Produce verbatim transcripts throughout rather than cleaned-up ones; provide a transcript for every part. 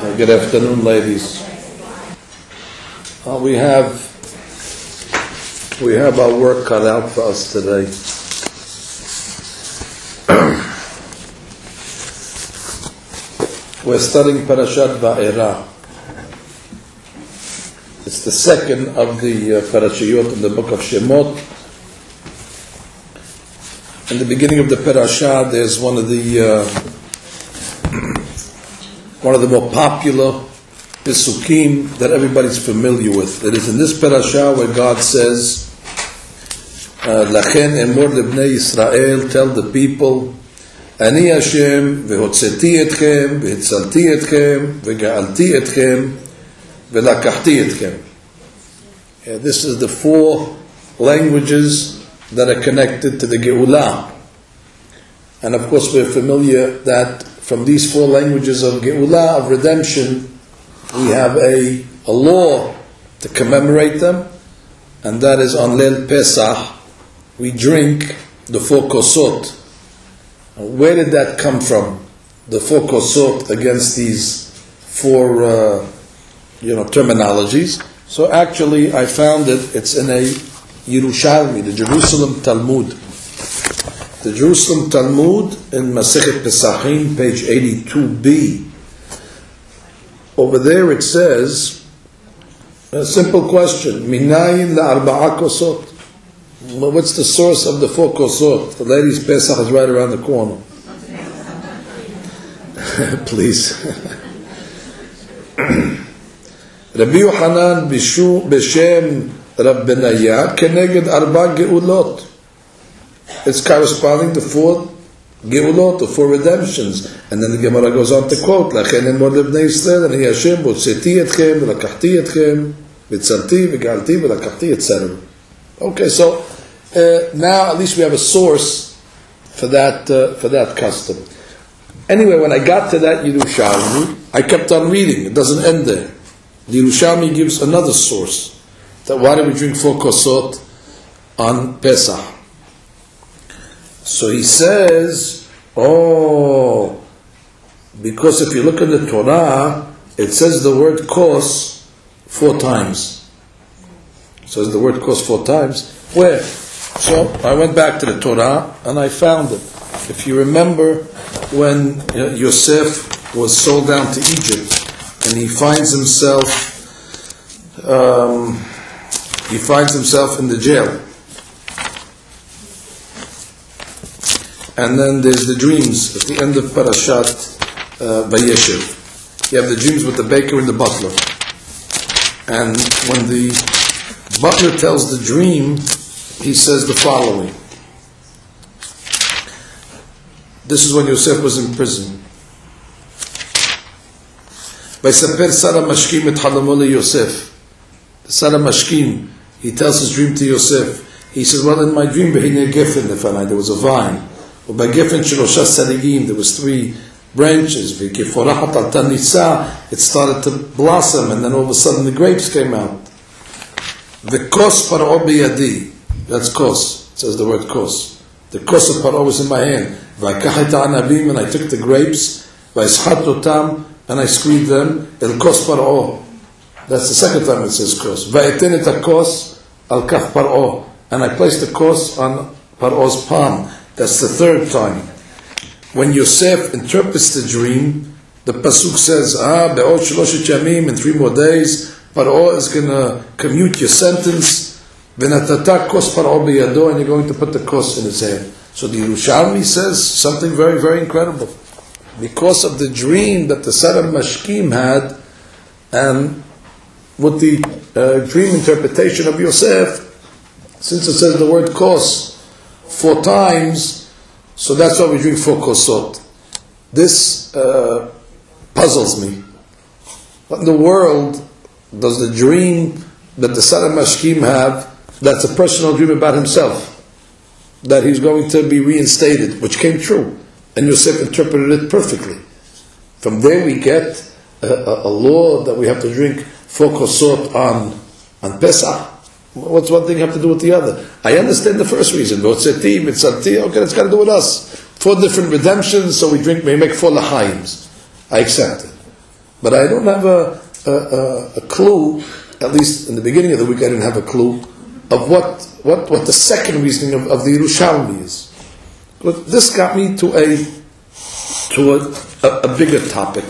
Uh, good afternoon, ladies. Uh, we have we have our work cut out for us today. We're studying Parashat Va'era. It's the second of the uh, parashiyot in the book of Shemot. In the beginning of the parasha, there's one of the uh, one of the more popular Pesukim that everybody's familiar with. It is in this parasha where God says, Lachen emor lebnei Yisrael, tell the people, Ani Hashem, vehotzeti etchem, vehitzalti etchem, vega'alti etchem, velakachti etchem. Yeah, this is the four languages that are connected to the Geulah. And of course we're familiar that from these four languages of Geulah, of redemption, we have a, a law to commemorate them, and that is on Leil Pesach, we drink the four kosot. Where did that come from? The four kosot against these four uh, you know, terminologies. So actually I found it, it's in a Yerushalmi, the Jerusalem Talmud. The Jerusalem Talmud in Masechet Pesachim, page eighty-two b. Over there it says, a simple question, Minayin la'arba'a kosot. What's the source of the four kosot? The ladies' Pesach is right around the corner. Please. Rabbi Yochanan Bishu Beshem Rab Benaya Keneged Arba Geulot. It's corresponding to four Geulot, or four redemptions. And then the Gemara goes on to quote, Lachen emor lebnei Yisrael, Ani Hashem, Botzeti etchem, Velakachti etchem, Vitzalti, Vegalti, Velakachti, et cetera. Okay, so uh, now at least we have a source for that uh, for that custom. Anyway, when I got to that Yerushalmi, I kept on reading. It doesn't end there. The Yerushalmi gives another source. That why do we drink four kosot on Pesach? So he says, oh, because if you look in the Torah, it says the word kos four times. It says the word kos four times. Where? So I went back to the Torah and I found it. If you remember when Yosef was sold down to Egypt and he finds himself, um, he finds himself in the jail. And then there's the dreams at the end of Parashat uh, Vayeshev. You have the dreams with the baker and the butler. And when the butler tells the dream, he says the following. This is when Yosef was in prison. Vaysaper Sara Mashkim et halamo leYosef. Sara Mashkim, he tells his dream to Yosef. He says, well, in my dream, Behine Gefen Lefanai, there was a vine. By Gefen Shelosha Sarigim, there was three branches. V'keforachat al tanitza, it started to blossom, and then all of a sudden the grapes came out. V'kos Paro biyadi, that's kos. It says the word kos. The kos of Paro was in my hand. V'akach et ha'anavim, and I took the grapes. V'eschat otam, and I squeezed them. El kos Paro. That's the second time it says kos. V'eten et hakos al kaf Paro, and I placed the kos on Paro's palm. That's the third time. When Yosef interprets the dream, the pasuk says, "Ah, be'od shloshet yamim, in three more days, Paro is going to commute your sentence. V'natata kos Paro biyado, and you're going to put the kos in his hand." So the Yerushalmi says something very, very incredible. Because of the dream that the Sara Mashkim had, and with the uh, dream interpretation of Yosef, since it says the word kos four times, so that's why we drink four kosot. This uh, puzzles me. What in the world does the dream that the Sara Mashkim have, that's a personal dream about himself, that he's going to be reinstated, which came true, and Yosef interpreted it perfectly. From there we get a, a, a law that we have to drink four kosot on, on Pesach. What's one thing have to do with the other? I understand the first reason. Okay, it's got to do with us. Four different redemptions, so we drink, we make four lahaims. I accept it. but I don't have a, a, a, a clue, at least in the beginning of the week I didn't have a clue, of what, what, what the second reasoning of, of the Yerushalmi is. But this got me to a to a, a, a bigger topic.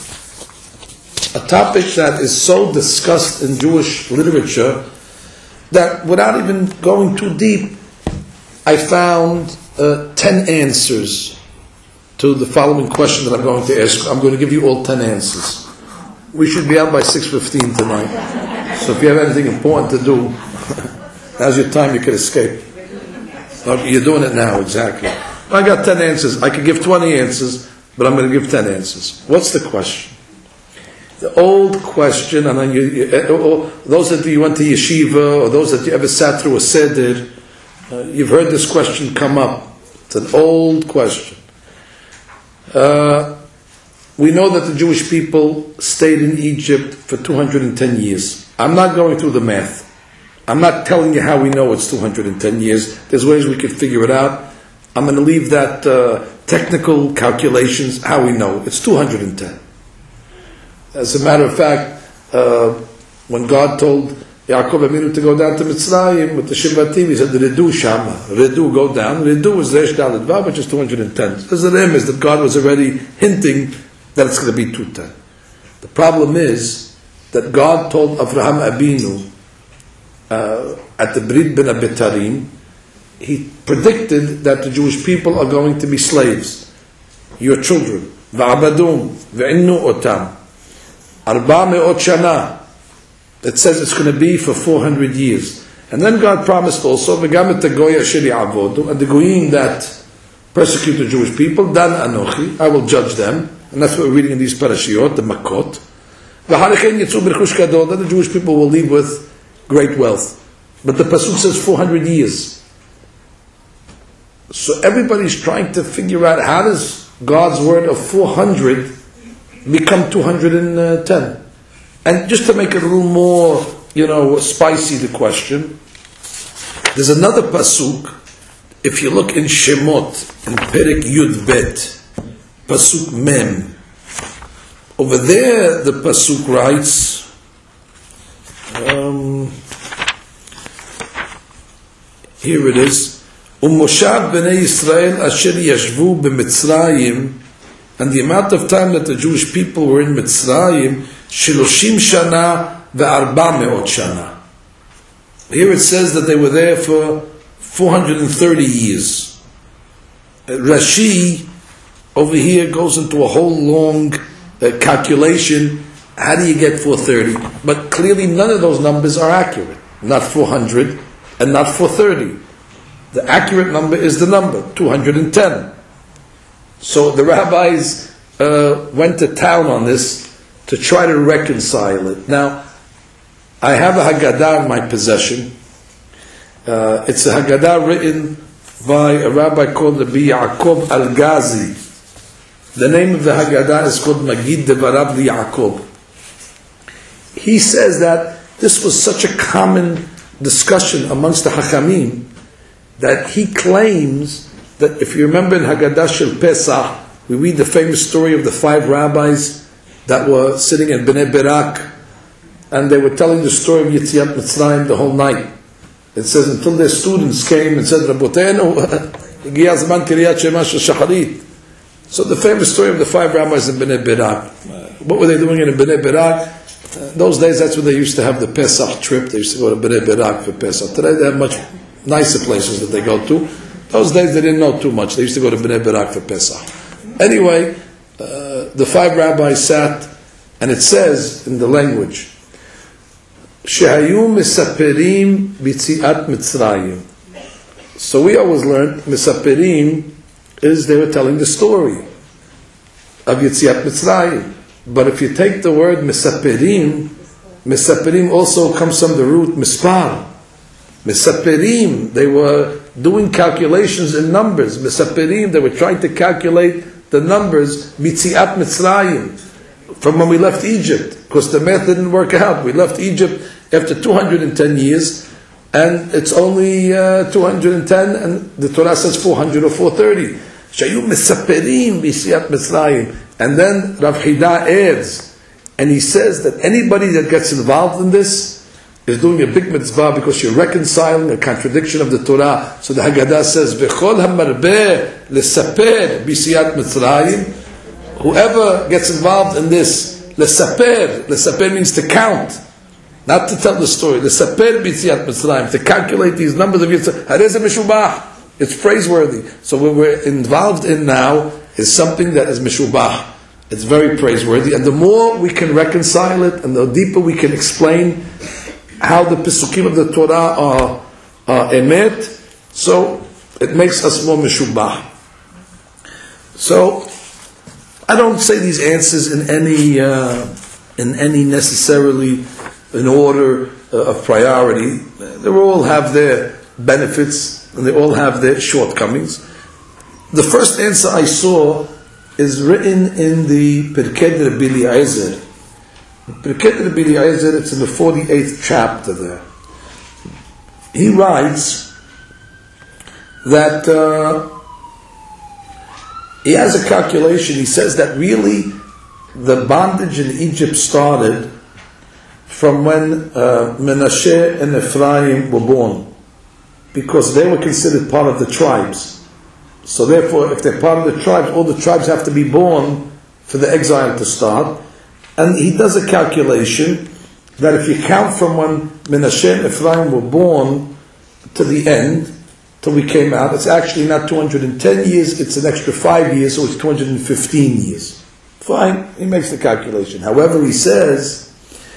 A topic that is so discussed in Jewish literature that without even going too deep, I found uh, ten answers to the following question that I'm going to ask. I'm going to give you all ten answers. We should be out by six fifteen tonight. So if you have anything important to do, now's your time, you can escape. You're doing it now, exactly. I got ten answers. I could give twenty answers, but I'm going to give ten answers. What's the question? The old question, and then you, you, or those that you went to yeshiva, or those that you ever sat through a seder, uh, you've heard this question come up. It's an old question. Uh, we know that the Jewish people stayed in Egypt for two hundred ten years. I'm not going through the math. I'm not telling you how we know it's two hundred ten years. There's ways we could figure it out. I'm going to leave that uh, technical calculations, how we know. It's two hundred ten. As a matter of fact, uh, when God told Yaakov Aminu to go down to Mitzrayim with the Shivatim, he said, Redu Shama, Redu, go down. Redu is Resh Dalet Vav, which is two hundred ten. There's an image that God was already hinting that it's going to be two hundred ten. The problem is that God told Avraham Abinu, Uh, at the Brit Ben Abitarim, he predicted that the Jewish people are going to be slaves, your children. Va'abadum ve'innu otam arba me'ot shana. It says it's going to be for four hundred years. And then God promised also, v'gam et hagoy asher ya'avodu, and the goyim that persecute the Jewish people, dan anochi, I will judge them. And that's what we're reading in these parashiyot, the Makot. V'harichen yitzu b'rechush gadol, that the Jewish people will leave with great wealth. But the pasuk says four hundred years. So everybody's trying to figure out how does God's word of four hundred become two hundred ten. And just to make it a little more, you know, spicy, the question, there's another pasuk. If you look in Shemot, in Perek Yud Bet, pasuk Mem, over there the pasuk writes, Um, here it is. Umoshav b'nei Yisrael asher yashvu b'Mitzrayim, and the amount of time that the Jewish people were in Mitzrayim, shiloshim shana ve'arba me'ot shana. Here it says that they were there for four hundred thirty years. Rashi over here goes into a whole long uh, calculation. How do you get four hundred thirty? But clearly none of those numbers are accurate. Not four hundred and not four hundred thirty. The accurate number is the number, two hundred ten. So the rabbis uh, went to town on this to try to reconcile it. Now, I have a Haggadah in my possession. Uh, it's a Haggadah written by a rabbi called Rabbi Yaakov Al-Ghazi. The name of the Haggadah is called Magid Devarav Yaakov. He says that this was such a common discussion amongst the Hachamim that he claims that if you remember in Haggadah Shel Pesach, we read the famous story of the five rabbis that were sitting in Bnei Berak, and they were telling the story of Yetziat Mitzrayim the whole night. It says until their students came and said, Rabotenu, Higiyah Zaman Kiryat Shema Shel Shacharit. So the famous story of the five rabbis in Bnei Berak. What were they doing in Bnei Berak? Uh, those days, that's where they used to have the Pesach trip. They used to go to Bnei Berak for Pesach. Today, they have much nicer places that they go to. Those days, they didn't know too much. They used to go to Bnei Berak for Pesach. Anyway, uh, the five rabbis sat, and it says in the language, Shehayu misaperim b'tziat Mitzrayim. So we always learned, misaperim is they were telling the story of Yetziat Mitzrayim. But if you take the word misaperim, misaperim also comes from the root mispar. Misaperim, they were doing calculations in numbers. Misaperim, they were trying to calculate the numbers Mitziat Mitzrayim, from when we left Egypt, because the math didn't work out. We left Egypt after two hundred ten years, and it's only uh, two hundred ten, and the Torah says four hundred or four thirty. Shayu misaperim b'siyat Mitzrayim. And then Rav Chida adds, And he says that anybody that gets involved in this is doing a big mitzvah because you're reconciling a contradiction of the Torah. So the Haggadah says, V'chol ha'marbeh l'saper b'siyat Mitzrayim. Whoever gets involved in this, l'saper, l'saper means to count, not to tell the story. L'saper b'siyat Mitzrayim, to calculate these numbers of Yitzhak. Harezeh mishubah. It's praiseworthy. So what we're involved in now is something that is mishubah. It's very praiseworthy. And the more we can reconcile it, and the deeper we can explain how the Pesukim of the Torah are, are emet, so it makes us more mishubah. So, I don't say these answers in any, uh, in any necessarily in order uh, of priority. They all have their benefits, and they all have their shortcomings. The first answer I saw is written in the Pirkei Rabbi Eliezer. Pirkei Rabbi Eliezer, it's in the forty-eighth chapter there. He writes that uh, he has a calculation. He says that really the bondage in Egypt started from when uh, Menashe and Ephraim were born, because they were considered part of the tribes. So therefore, if they're part of the tribes, all the tribes have to be born for the exile to start. And he does a calculation that if you count from when Menashe and Ephraim were born to the end, till we came out, it's actually not two hundred ten years, it's an extra five years, so it's two hundred fifteen years. Fine, he makes the calculation. However, he says,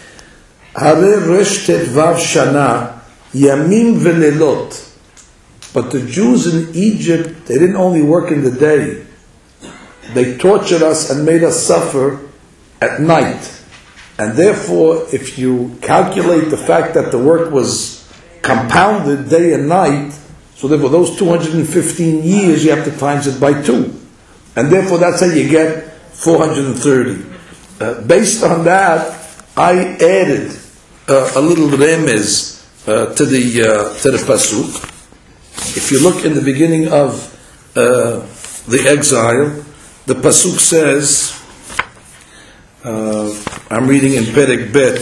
Hare resh tetvav shana, yamim velelot. But the Jews in Egypt, they didn't only work in the day. They tortured us and made us suffer at night. And therefore, if you calculate the fact that the work was compounded day and night, so therefore those two hundred fifteen years, you have to times it by two. And therefore that's how you get four hundred thirty. Uh, based on that, I added uh, a little remez uh, to the uh, to the pasuk. If you look in the beginning of uh, the exile, the pasuk says, uh, I'm reading in Perek Bet,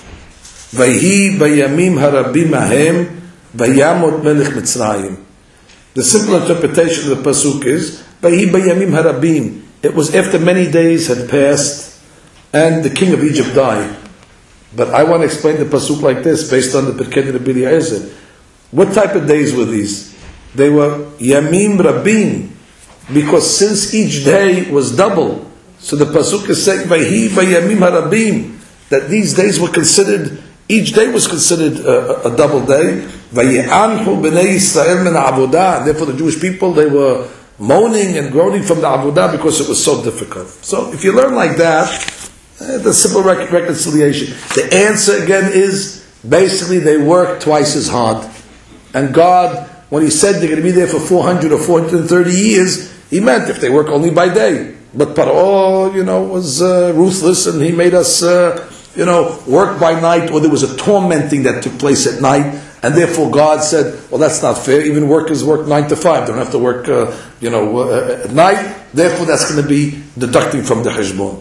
Vayhi bayamim harabim ahem vayamot melech Mitzrayim. The simple interpretation of the pasuk is, Vayhi bayamim harabim. It was after many days had passed, and the king of Egypt died. But I want to explain the pasuk like this, based on the Pirkei Rabbi Eliezer. What type of days were these? They were Yamim Rabin, because since each day was double, so the pasuk is saying Vayhi Bayamim Harabim, that these days were considered, each day was considered a, a double day. Vaye'anhu b'nei Yisrael min avodah. Therefore, the Jewish people, they were moaning and groaning from the avodah because it was so difficult. So, if you learn like that, uh, the simple rec- reconciliation. The answer again is basically they worked twice as hard. And God, when He said they're going to be there for four hundred or four hundred thirty years, He meant if they work only by day. But Paro, you know, was uh, ruthless, and he made us, uh, you know, work by night, or there was a tormenting that took place at night, and therefore God said, well, that's not fair. Even workers work nine to five. They don't have to work, uh, you know, uh, at night. Therefore, that's going to be deducting from the cheshbon.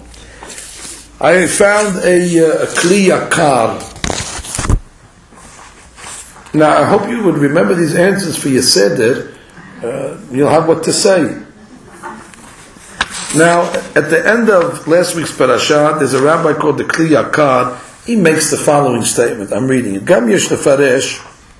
I found a, uh, a Kli Yakar. Now, I hope you would remember these answers for your seder. Uh, you'll have what to say. Now, at the end of last week's parasha, there's a rabbi called the Kli Yakar. He makes the following statement. I'm reading it. Gam yesh lefaresh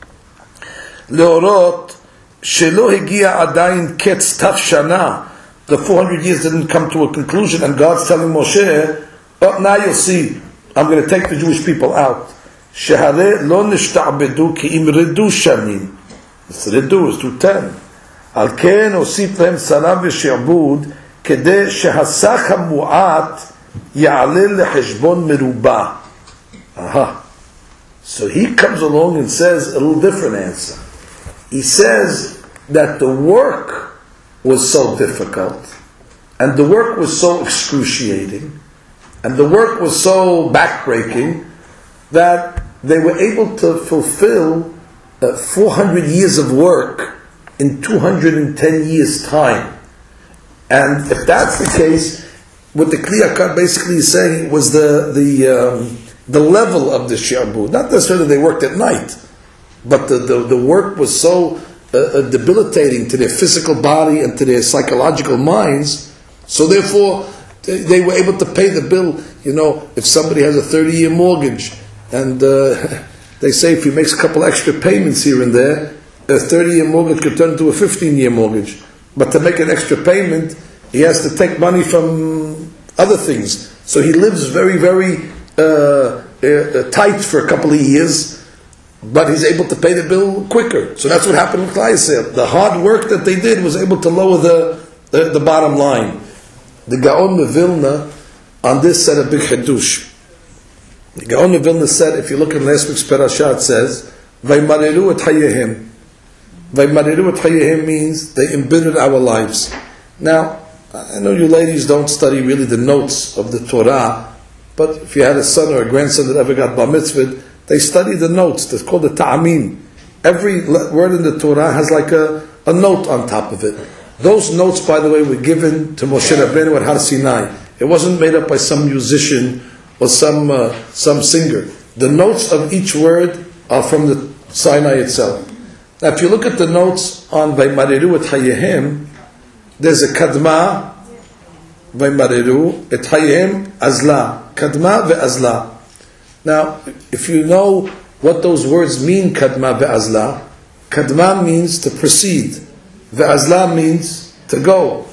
leorot shelo higia adayin ketz taf shana. The four hundred years didn't come to a conclusion, and God's telling Moshe, oh, now you'll see, I'm going to take the Jewish people out. Shehare lo nishta'bedu ki im redu shanim. It's redu, it's to ten. Al ken osif lehem salam v'she'bud kede shehasach ha'mu'at ya'aleh leheshbon merubah. Aha. So he comes along and says a little different answer. He says that the work was so difficult, and the work was so excruciating, and the work was so backbreaking, that they were able to fulfill uh, four hundred years of work in two hundred ten years' time. And if that's the case, what the Kli Yakar basically is saying was the the um, the level of the shi'bud. Not necessarily they worked at night, but the, the, the work was so uh, uh, debilitating to their physical body and to their psychological minds, so therefore they, they were able to pay the bill. You know, if somebody has a thirty-year mortgage, and uh, they say if he makes a couple extra payments here and there, a thirty-year mortgage could turn into a fifteen-year mortgage. But to make an extra payment, he has to take money from other things. So he lives very, very uh, uh, tight for a couple of years, but he's able to pay the bill quicker. So that's what happened with Klal Yisrael. The hard work that they did was able to lower the, the, the bottom line. The Gaon of Vilna on this said a big Hadush. The Gaon of Vilna said, if you look in last week's parasha, it says, Vaymareru et hayehim. Vaymareru et hayehim means they embittered our lives. Now, I know you ladies don't study really the notes of the Torah, but if you had a son or a grandson that ever got bar mitzvah, they study the notes. That's called the ta'amim. Every word in the Torah has like a, a note on top of it. Those notes, by the way, were given to Moshe Rabbeinu at Har Sinai. It wasn't made up by some musician or some uh, some singer. The notes of each word are from the Sinai itself. Now, if you look at the notes on Vaymareru et hayehim, there's a kadma, Vaymareru et hayehim azla, kadma ve'azla. Now, if you know what those words mean, kadma ve'azla, kadma means to proceed, ve'azla means to go.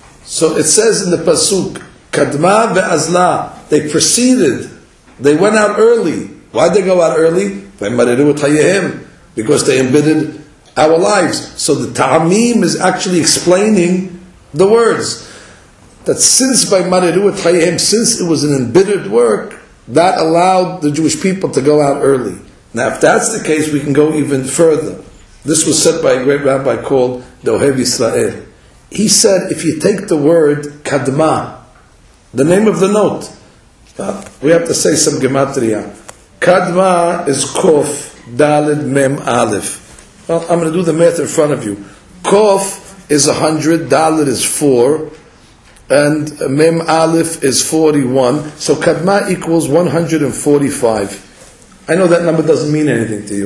So it says in the pasuk, kadma ve'azla, they proceeded, they went out early. Why did they go out early? Vaymareru et hayehim, because they embittered our lives. So the ta'amim is actually explaining the words. That since Vaymareru et hayehim, since it was an embittered work, that allowed the Jewish people to go out early. Now if that's the case, we can go even further. This was said by a great rabbi called Dohev Yisrael. He said, if you take the word kadma, the name of the note, uh, we have to say some gematria. Kadma is kof, dalid, mem, aleph. Well, I'm going to do the math in front of you. Kof is one hundred, dalid is four, and mem aleph is forty-one. So kadma equals one hundred forty-five. I know that number doesn't mean anything to you.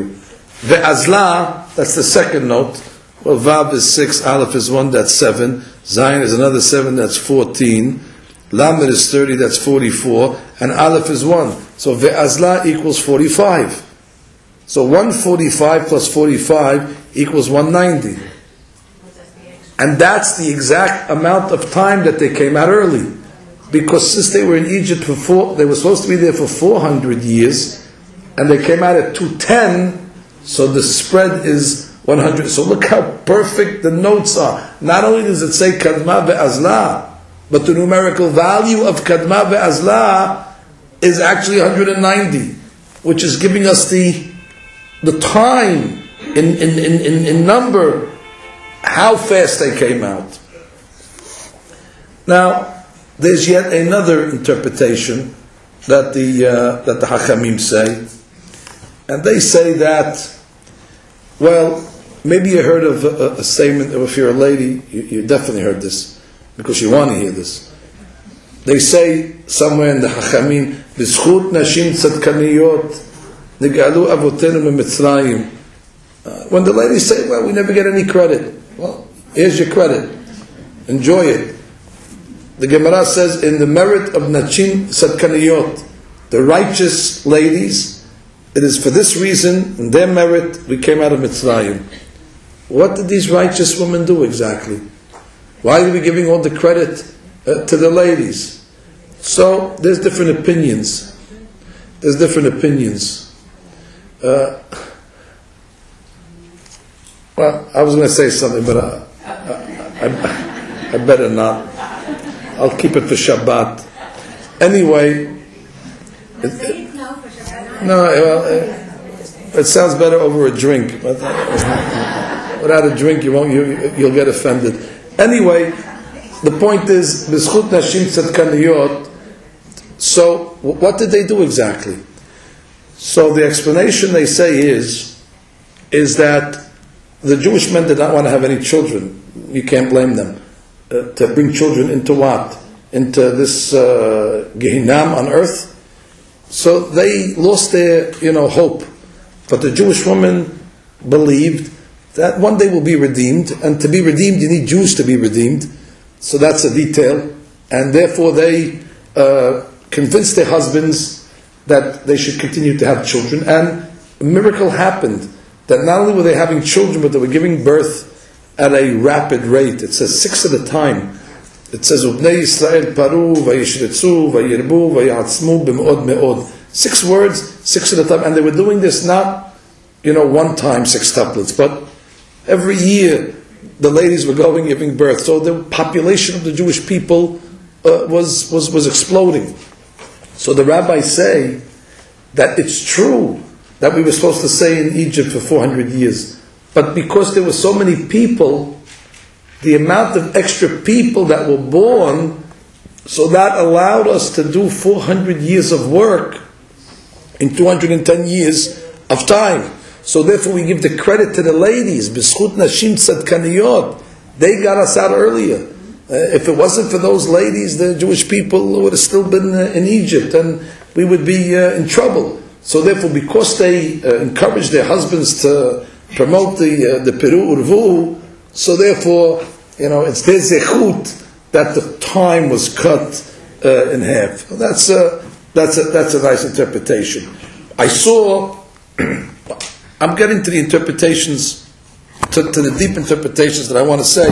Ve'azla, that's the second note. Well, vav is six, aleph is one, that's seven. Zayin is another seven, that's fourteen. Lamed is thirty, that's forty-four. And aleph is one. So ve'azla equals forty-five. So one forty-five plus forty-five equals one ninety. And that's the exact amount of time that they came out early. Because since they were in Egypt for four, they were supposed to be there for four hundred years, and they came out at two ten, so the spread is one hundred. So look how perfect the notes are. Not only does it say kadma ve'azla, but the numerical value of kadma ve'azla is actually one hundred ninety, which is giving us the the time in, in, in, in, in number, how fast they came out. Now, there's yet another interpretation that the uh, that the Hachamim say, and they say that, well, maybe you heard of a, a statement, or if you're a lady, you, you definitely heard this, because you want to hear this. They say somewhere in the Hachamim, B'zchut nashim tzadkaniyot, Nigalu avotenu mitzrayim. When the ladies say, well, we never get any credit. Well, here's your credit. Enjoy it. The Gemara says, in the merit of Nachim Sadkaniyot, the righteous ladies, it is for this reason, in their merit, we came out of Mitzrayim. What did these righteous women do exactly? Why are we giving all the credit uh, to the ladies? So, there's different opinions. There's different opinions. Uh, well, I was going to say something, but I, I, I, I better not. I'll keep it for Shabbat. Anyway, it, it, no, well, it, it sounds better over a drink, but without a drink, you won't. You, you'll get offended. Anyway, the point is, b'zchut nashim tzadkaniyot. So, what did they do exactly? So the explanation they say is, is that the Jewish men did not want to have any children. You can't blame them. Uh, to bring children into what? into this uh, Gehinnom on earth. So they lost their, you know, hope. But the Jewish woman believed that one day will be redeemed, and to be redeemed, you need Jews to be redeemed. So that's a detail. And therefore they uh, convinced their husbands that they should continue to have children. And a miracle happened, that not only were they having children, but they were giving birth at a rapid rate. It says six at a time. It says, Ubnei Yisrael paru, vayishretzu, vayirbu, vayatzmu, b'me'od me'od. Six words, six at a time. And they were doing this not, you know, one time, six tuplets, but every year the ladies were going, giving birth. So the population of the Jewish people uh, was, was, was exploding. So the rabbis say that it's true that we were supposed to stay in Egypt for four hundred years. But because there were so many people, the amount of extra people that were born, so that allowed us to do four hundred years of work in two hundred ten years of time. So therefore we give the credit to the ladies, B'schut Nashim Tzadkaniyot. They got us out earlier. Uh, if it wasn't for those ladies, the Jewish people would have still been uh, in Egypt, and we would be uh, in trouble. So therefore, because they uh, encouraged their husbands to promote the uh, the Peru Urvu, so therefore, you know, it's their zechut that the time was cut uh, in half. That's a that's a that's a nice interpretation. I saw. I'm getting to the interpretations, to, to the deep interpretations that I want to say,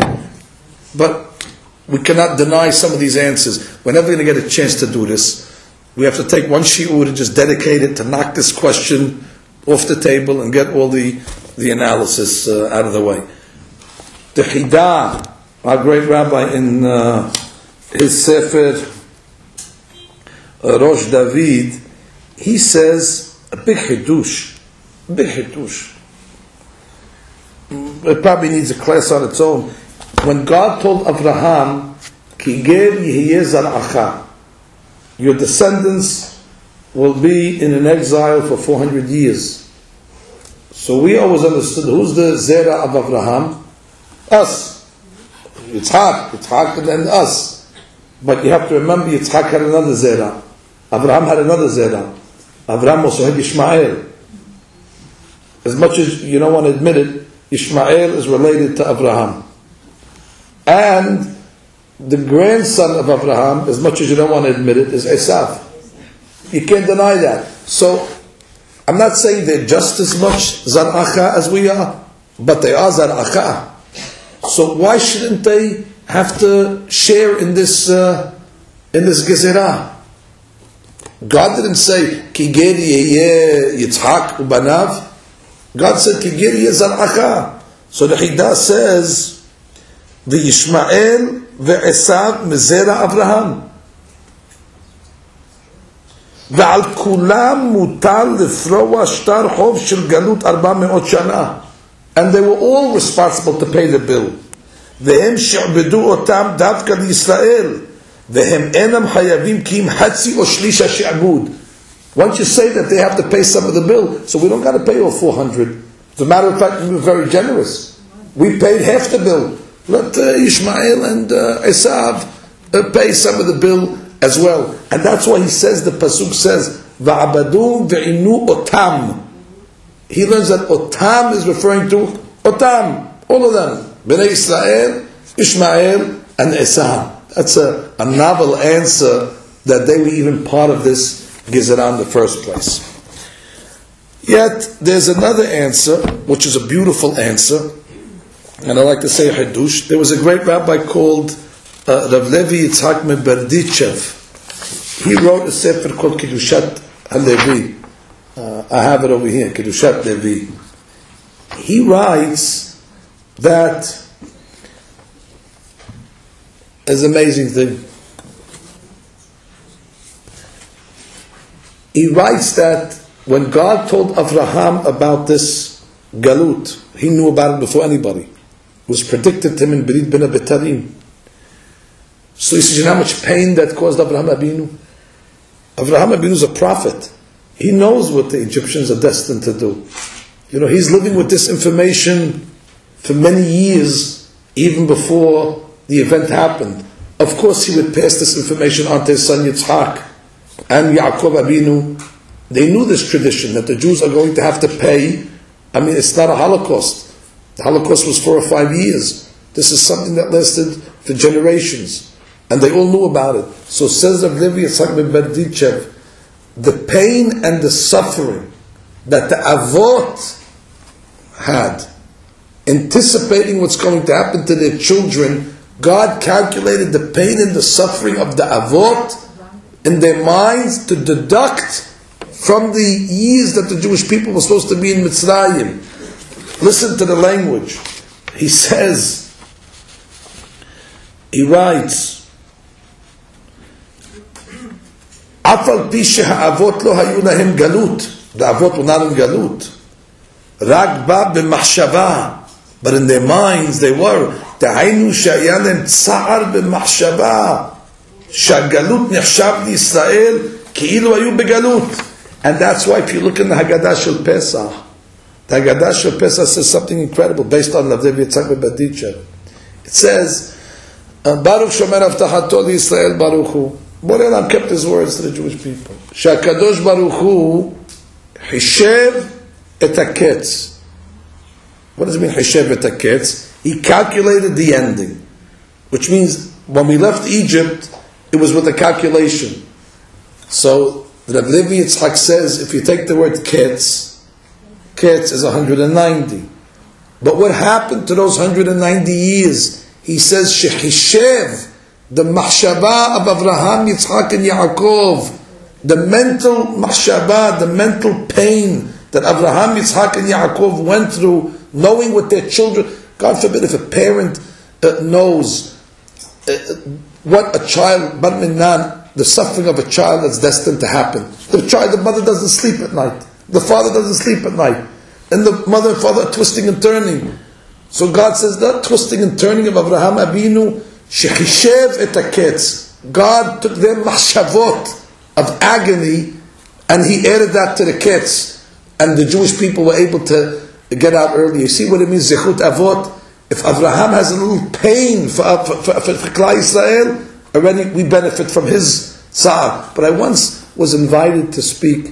but we cannot deny some of these answers. We're never going to get a chance to do this. We have to take one shiur and just dedicate it to knock this question off the table and get all the, the analysis uh, out of the way. The Chidah, our great rabbi, in uh, his Sefer uh, Rosh David, he says a big hidush. Big hitush. It probably needs a class on its own. When God told Abraham, Ki ger yihye zar'acha, your descendants will be in an exile for four hundred years. So we always understood, who's the zera of Abraham? Us. Yitzhak. Yitzhak and then us. But you have to remember, Yitzhak had another zera. Abraham had another zera. Abraham also had Ishmael. As much as you don't want to admit it, Ishmael is related to Abraham. And the grandson of Abraham, as much as you don't want to admit it, is Esav. You can't deny that. So, I'm not saying they're just as much Zar'acha as we are, but they are Zar'acha. So why shouldn't they have to share in this uh, in this Gezerah? God didn't say, Ki ger yehye Yitzhak ubanav. God said, Ki ger yehye Zar'acha. So the Chidah says, the Yishmael ve'esav mezera Abraham. ועל כולם מוטל לפרוע שטר חוב של גלות ארבע מאות שנה. And they were all responsible to pay the bill. והם שעבדו אותם דווקא לישראל. והם אינם חייבים כי אם חצי או שליש השעבוד. Once you say that they have to pay some of the bill, so we don't got to pay all four hundred. As a matter of fact, we were very generous. We paid half the bill. Let uh, Ishmael and uh, Esav uh, pay some of the bill as well. And that's why he says, the Pasuk says, Va'abadu ve'inu otam. He learns that otam is referring to otam, all of them. Bnei Israel, Ishmael, and Esav. That's a, a novel answer that they were even part of this Gezerah in the first place. Yet, there's another answer, which is a beautiful answer, and I like to say Hidush. There was a great rabbi called uh, Rav Levi Yitzhak Meberdichev. He wrote a sefer called Kiddushat HaLevi. Uh, I have it over here, Kiddushat Levi. He writes that is an amazing thing. He writes that when God told Abraham about this galut, he knew about it before anybody. It was predicted to him in Berit Ben Abetarim. So he says, you know how much pain that caused Abraham Abinu? Abraham Abinu is a prophet. He knows what the Egyptians are destined to do. You know, he's living with this information for many years, even before the event happened. Of course, he would pass this information on to his son Yitzhak and Yaakov Avinu. They knew this tradition that the Jews are going to have to pay. I mean, it's not a Holocaust. The Holocaust was four or five years. This is something that lasted for generations. And they all knew about it. So says Rav Levi Yitzhak ben Berdichev, the pain and the suffering that the Avot had, anticipating what's going to happen to their children, God calculated the pain and the suffering of the Avot in their minds to deduct from the years that the Jewish people were supposed to be in Mitzrayim. Listen to the language. He says, he writes, Afal pi she'ha'avot lo hayu lahem galut. The Avot were not in galut. Rak ba b'machshava. But in their minds they were. Ta'aynu she'aya lehem tza'ar b'machshava. She'galut nechshav l'Yisrael ki'ilu hayu begalut. And that's why if you look in the Haggadah Shel Pesach, the Haggadah Shel Pesach says something incredible based on Rav Levi Yitzhak ben Berdichev. It says, Baruch shomer avtachato l'Yisrael Baruch Hu. Borei Olam kept his words to the Jewish people. Shakadosh Baruch Hu hishev et haketz. What does it mean, hishev et haketz? He calculated the ending. Which means, when we left Egypt, it was with a calculation. So, Rav Levi Yitzhak says, if you take the word ketz, ketz is one hundred ninety. But what happened to those one hundred ninety years? He says, shehishev, the machshava of Avraham, Yitzhak, and Yaakov, the mental machshava, the mental pain that Avraham, Yitzhak, and Yaakov went through, knowing what their children, God forbid if a parent uh, knows uh, what a child, bar minan, the suffering of a child that's destined to happen. The child, the mother doesn't sleep at night. The father doesn't sleep at night. And the mother and father are twisting and turning. So God says that twisting and turning of Avraham Avinu, shechishev et haketz. God took their machshavot of agony and He added that to the ketz. And the Jewish people were able to get out early. You see what it means, zechut avot? If Avraham has a little pain for, for, for, for, for Klal Yisrael, already we benefit from his tsar. But I once was invited to speak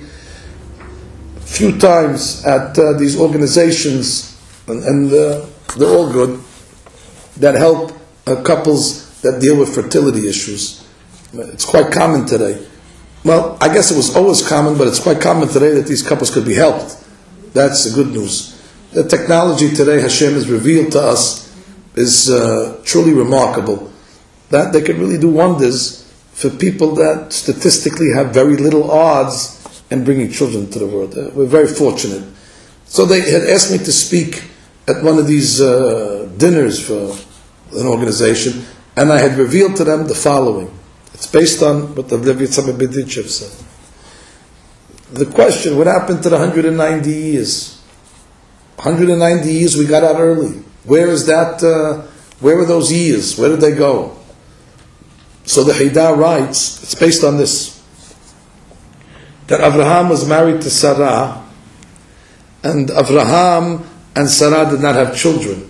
a few times at uh, these organizations, and, and uh, they're all good, that help uh, couples that deal with fertility issues. It's quite common today. Well, I guess it was always common, but it's quite common today that these couples could be helped. That's the good news. The technology today, Hashem has revealed to us, is uh, truly remarkable. That they can really do wonders for people that statistically have very little odds in bringing children to the world. Uh, we're very fortunate. So they had asked me to speak at one of these uh, dinners for an organization, and I had revealed to them the following. It's based on what the Rav Levi Yitzhak ben Berdichev said. The question, what happened to the one hundred ninety years? one hundred ninety years we got out early. Where is that, uh, where are those years? Where did they go? So the Haidah writes, it's based on this, that Avraham was married to Sarah, and Avraham and Sarah did not have children.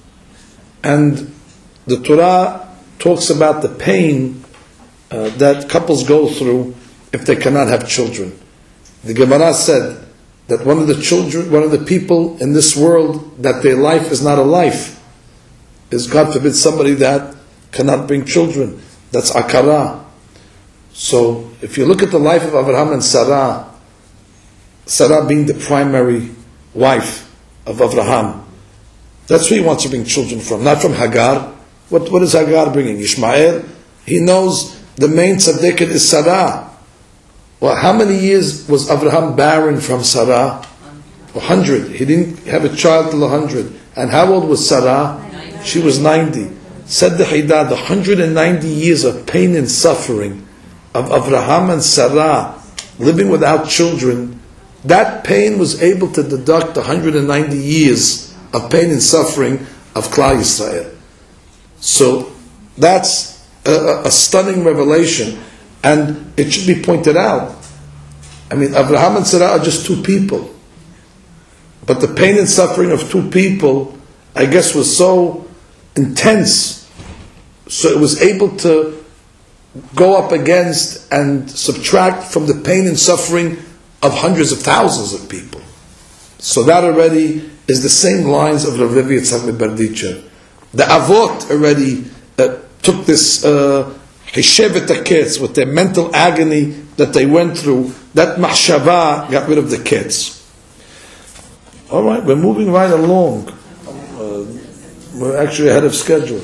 And the Torah talks about the pain uh, that couples go through if they cannot have children. The Gemara said that one of the children, one of the people in this world, that their life is not a life, is, God forbid, somebody that cannot bring children. That's akara. So, if you look at the life of Avraham and Sarah, Sarah being the primary wife of Avraham, that's where he wants to bring children from, not from Hagar. What, what is Hagar bringing? Ishmael? He knows the main tzaddiket is Sarah. Well, how many years was Avraham barren from Sarah? A hundred. He didn't have a child till a hundred. And how old was Sarah? She was ninety. Said the Haidah, the one hundred ninety years of pain and suffering of Avraham and Sarah living without children, that pain was able to deduct one hundred ninety years of pain and suffering of Klal Yisrael. So that's a, a stunning revelation, and it should be pointed out. I mean, Avraham and Sarah are just two people, but the pain and suffering of two people, I guess, was so intense so it was able to go up against and subtract from the pain and suffering of hundreds of thousands of people. So that already is the same lines of Rav Levi Yitzchak Berditcher. The Avot already uh, took this Hishevet HaKetz with their mental agony that they went through. That Mahshava got rid of the Ketz. All right, we're moving right along. Uh, we're actually ahead of schedule.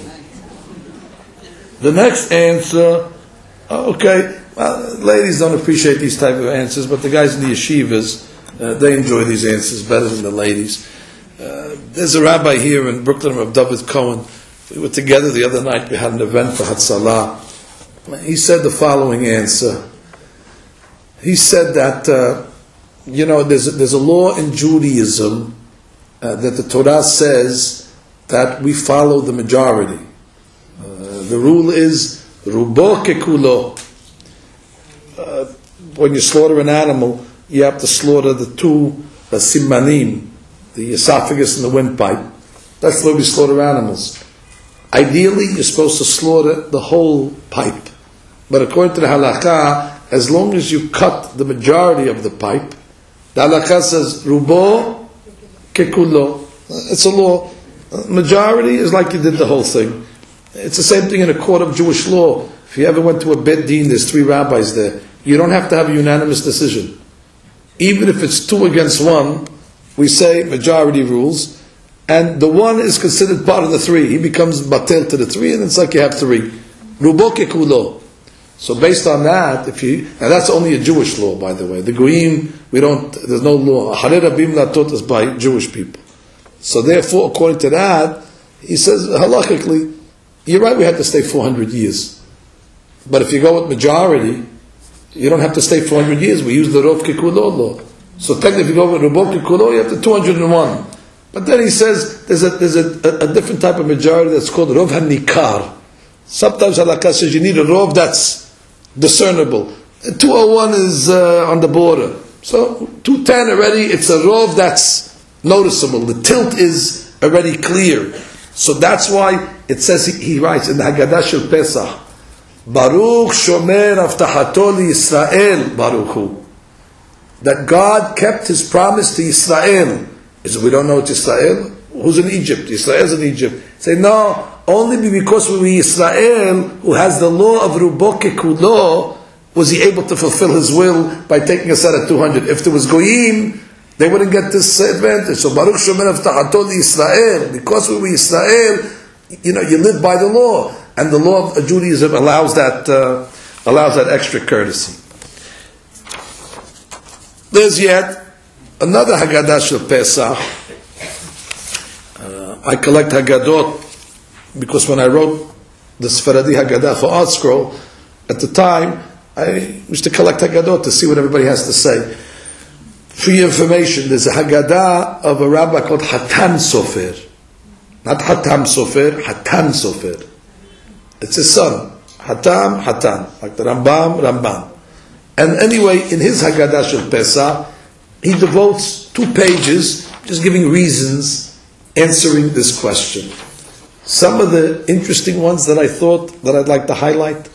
The next answer, okay, well, ladies don't appreciate these type of answers, but the guys in the yeshivas, uh, they enjoy these answers better than the ladies. Uh, there's a rabbi here in Brooklyn, Rav David Cohen. We were together the other night. We had an event for Hatzalah. He said the following answer. He said that, uh, you know, there's a, there's a law in Judaism uh, that the Torah says that we follow the majority. Uh, the rule is rubo kekulo. Uh, when you slaughter an animal, you have to slaughter the two uh, simanim, the esophagus and the windpipe. That's the way we slaughter animals. Ideally, you're supposed to slaughter the whole pipe. But according to the halakha, as long as you cut the majority of the pipe, the halakha says, rubo kekulo. It's a law. Majority is like you did the whole thing. It's the same thing in a court of Jewish law. If you ever went to a bet din, there's three rabbis there. You don't have to have a unanimous decision. Even if it's two against one, we say majority rules, and the one is considered part of the three. He becomes batel to the three, and it's like you have three. Rubo kekulo. So based on that, if you, and that's only a Jewish law, by the way. The Goyim, we don't, there's no law. Harei Rabim Latot is by Jewish people. So therefore, according to that, he says, halachically, you're right, we had to stay four hundred years. But if you go with majority, you don't have to stay four hundred years. We use the Rov Kekulo law. So technically, if you go with Rubo Kekulo, you have to two hundred one. But then he says, there's a, there's a, a, a different type of majority that's called Rov HaNikar. Sometimes halakha says you need a Rov that's discernible. two oh one is uh, on the border. So two ten already, it's a Rov that's noticeable. The tilt is already clear. So that's why it says, he, he writes in the Haggadah Shel Pesach, Baruch Shomer Avtachato LiYisrael Baruch Hu. That God kept His promise to Israel. Is it we don't know it's Israel? Who's in Egypt? Israel's in Egypt. Say no, only because we Israel, who has the law of Rubo Kekulo, was he able to fulfill his will by taking us out of two hundred. If there was Goyim, they wouldn't get this advantage. So Baruch Shomer Avtachato LiYisrael, because we were Israel, you know, you live by the law, and the law of Judaism allows that uh, allows that extra courtesy. There's yet another Haggadah Shel Pesach. Uh, I collect Haggadot because when I wrote the Sfaradi Haggadah for Art Scroll, at the time I used to collect Haggadot to see what everybody has to say. For your information, there's a Haggadah of a rabbi called Hatan Sofer. Not Hatam Sofer, Hatan Sofer. It's his son. Hatam, Hatan. Like the Rambam, Rambam. And anyway, in his Haggadah Shel Pesach, he devotes two pages just giving reasons, answering this question. Some of the interesting ones that I thought that I'd like to highlight.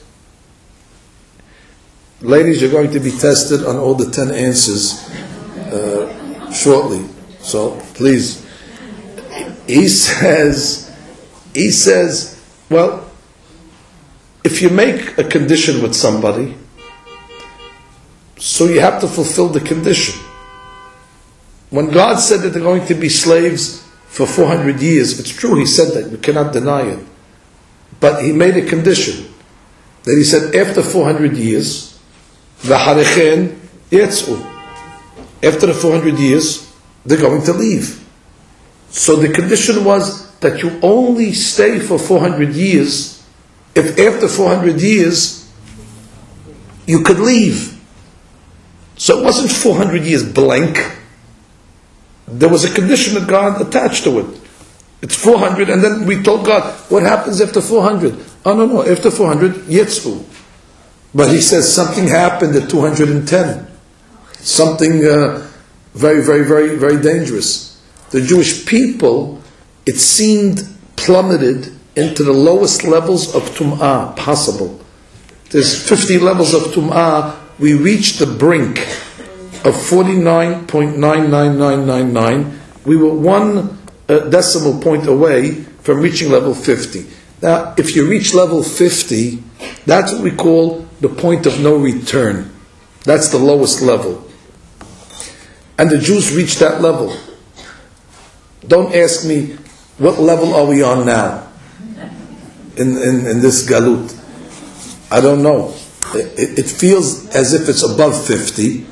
Ladies, you're going to be tested on all the ten answers uh, shortly. So please. He says, he says, well, if you make a condition with somebody, so you have to fulfill the condition. When God said that they're going to be slaves for four hundred years, it's true, He said that, you cannot deny it. But He made a condition, that He said, after four hundred years, v'harechen yetzu. After the four hundred years, they're going to leave. So the condition was that you only stay for four hundred years if after four hundred years you could leave. So it wasn't four hundred years blank. There was a condition that God attached to it. It's four hundred, and then we told God, what happens after four hundred? Oh, no, no, after four hundred, Yetzu. But He says something happened at two hundred ten. Something uh, very, very, very, very dangerous. The Jewish people, it seemed, plummeted into the lowest levels of Tum'ah possible. There's fifty levels of Tum'ah. We reached the brink of forty-nine point nine nine nine nine nine. We were one uh, decimal point away from reaching level fifty. Now, if you reach level fifty, that's what we call the point of no return. That's the lowest level. And the Jews reached that level. Don't ask me, what level are we on now in, in, in this galut? I don't know. It, it feels as if it's above fifty,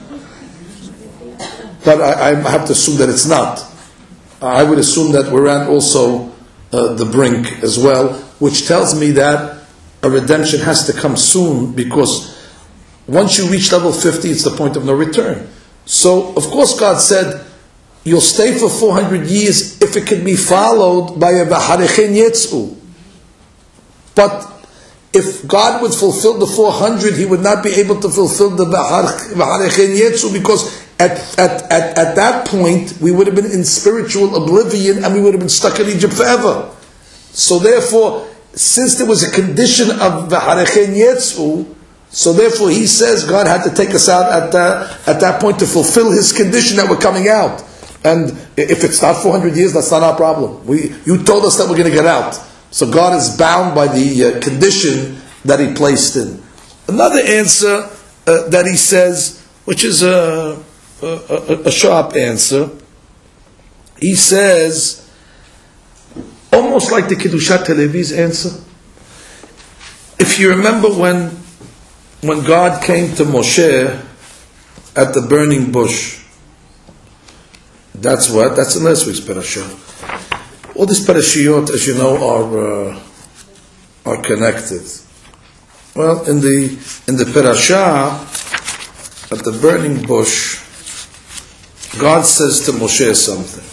but I, I have to assume that it's not. I would assume that we're at also uh, the brink as well, which tells me that a redemption has to come soon, because once you reach level fifty, it's the point of no return. So, of course, God said, you'll stay for four hundred years if it can be followed by a v'harechen yetzu. But if God would fulfill the four hundred, He would not be able to fulfill the v'harechen yetzu, because at, at, at, at that point, we would have been in spiritual oblivion and we would have been stuck in Egypt forever. So therefore, since there was a condition of v'harechen yetzu, so therefore He says God had to take us out at, uh, at that point to fulfill His condition that we're coming out. And if it's not four hundred years, that's not our problem. We, you told us that we're going to get out. So God is bound by the uh, condition that He placed in. Another answer uh, that He says, which is a, a, a, a sharp answer, He says, almost like the Kiddushat Levi's answer. If you remember when, when God came to Moshe at the burning bush, that's what? That's in last week's parashah. All these parashiyot, as you know, are uh, are connected. Well, in the in the parashah at the burning bush, God says to Moshe something.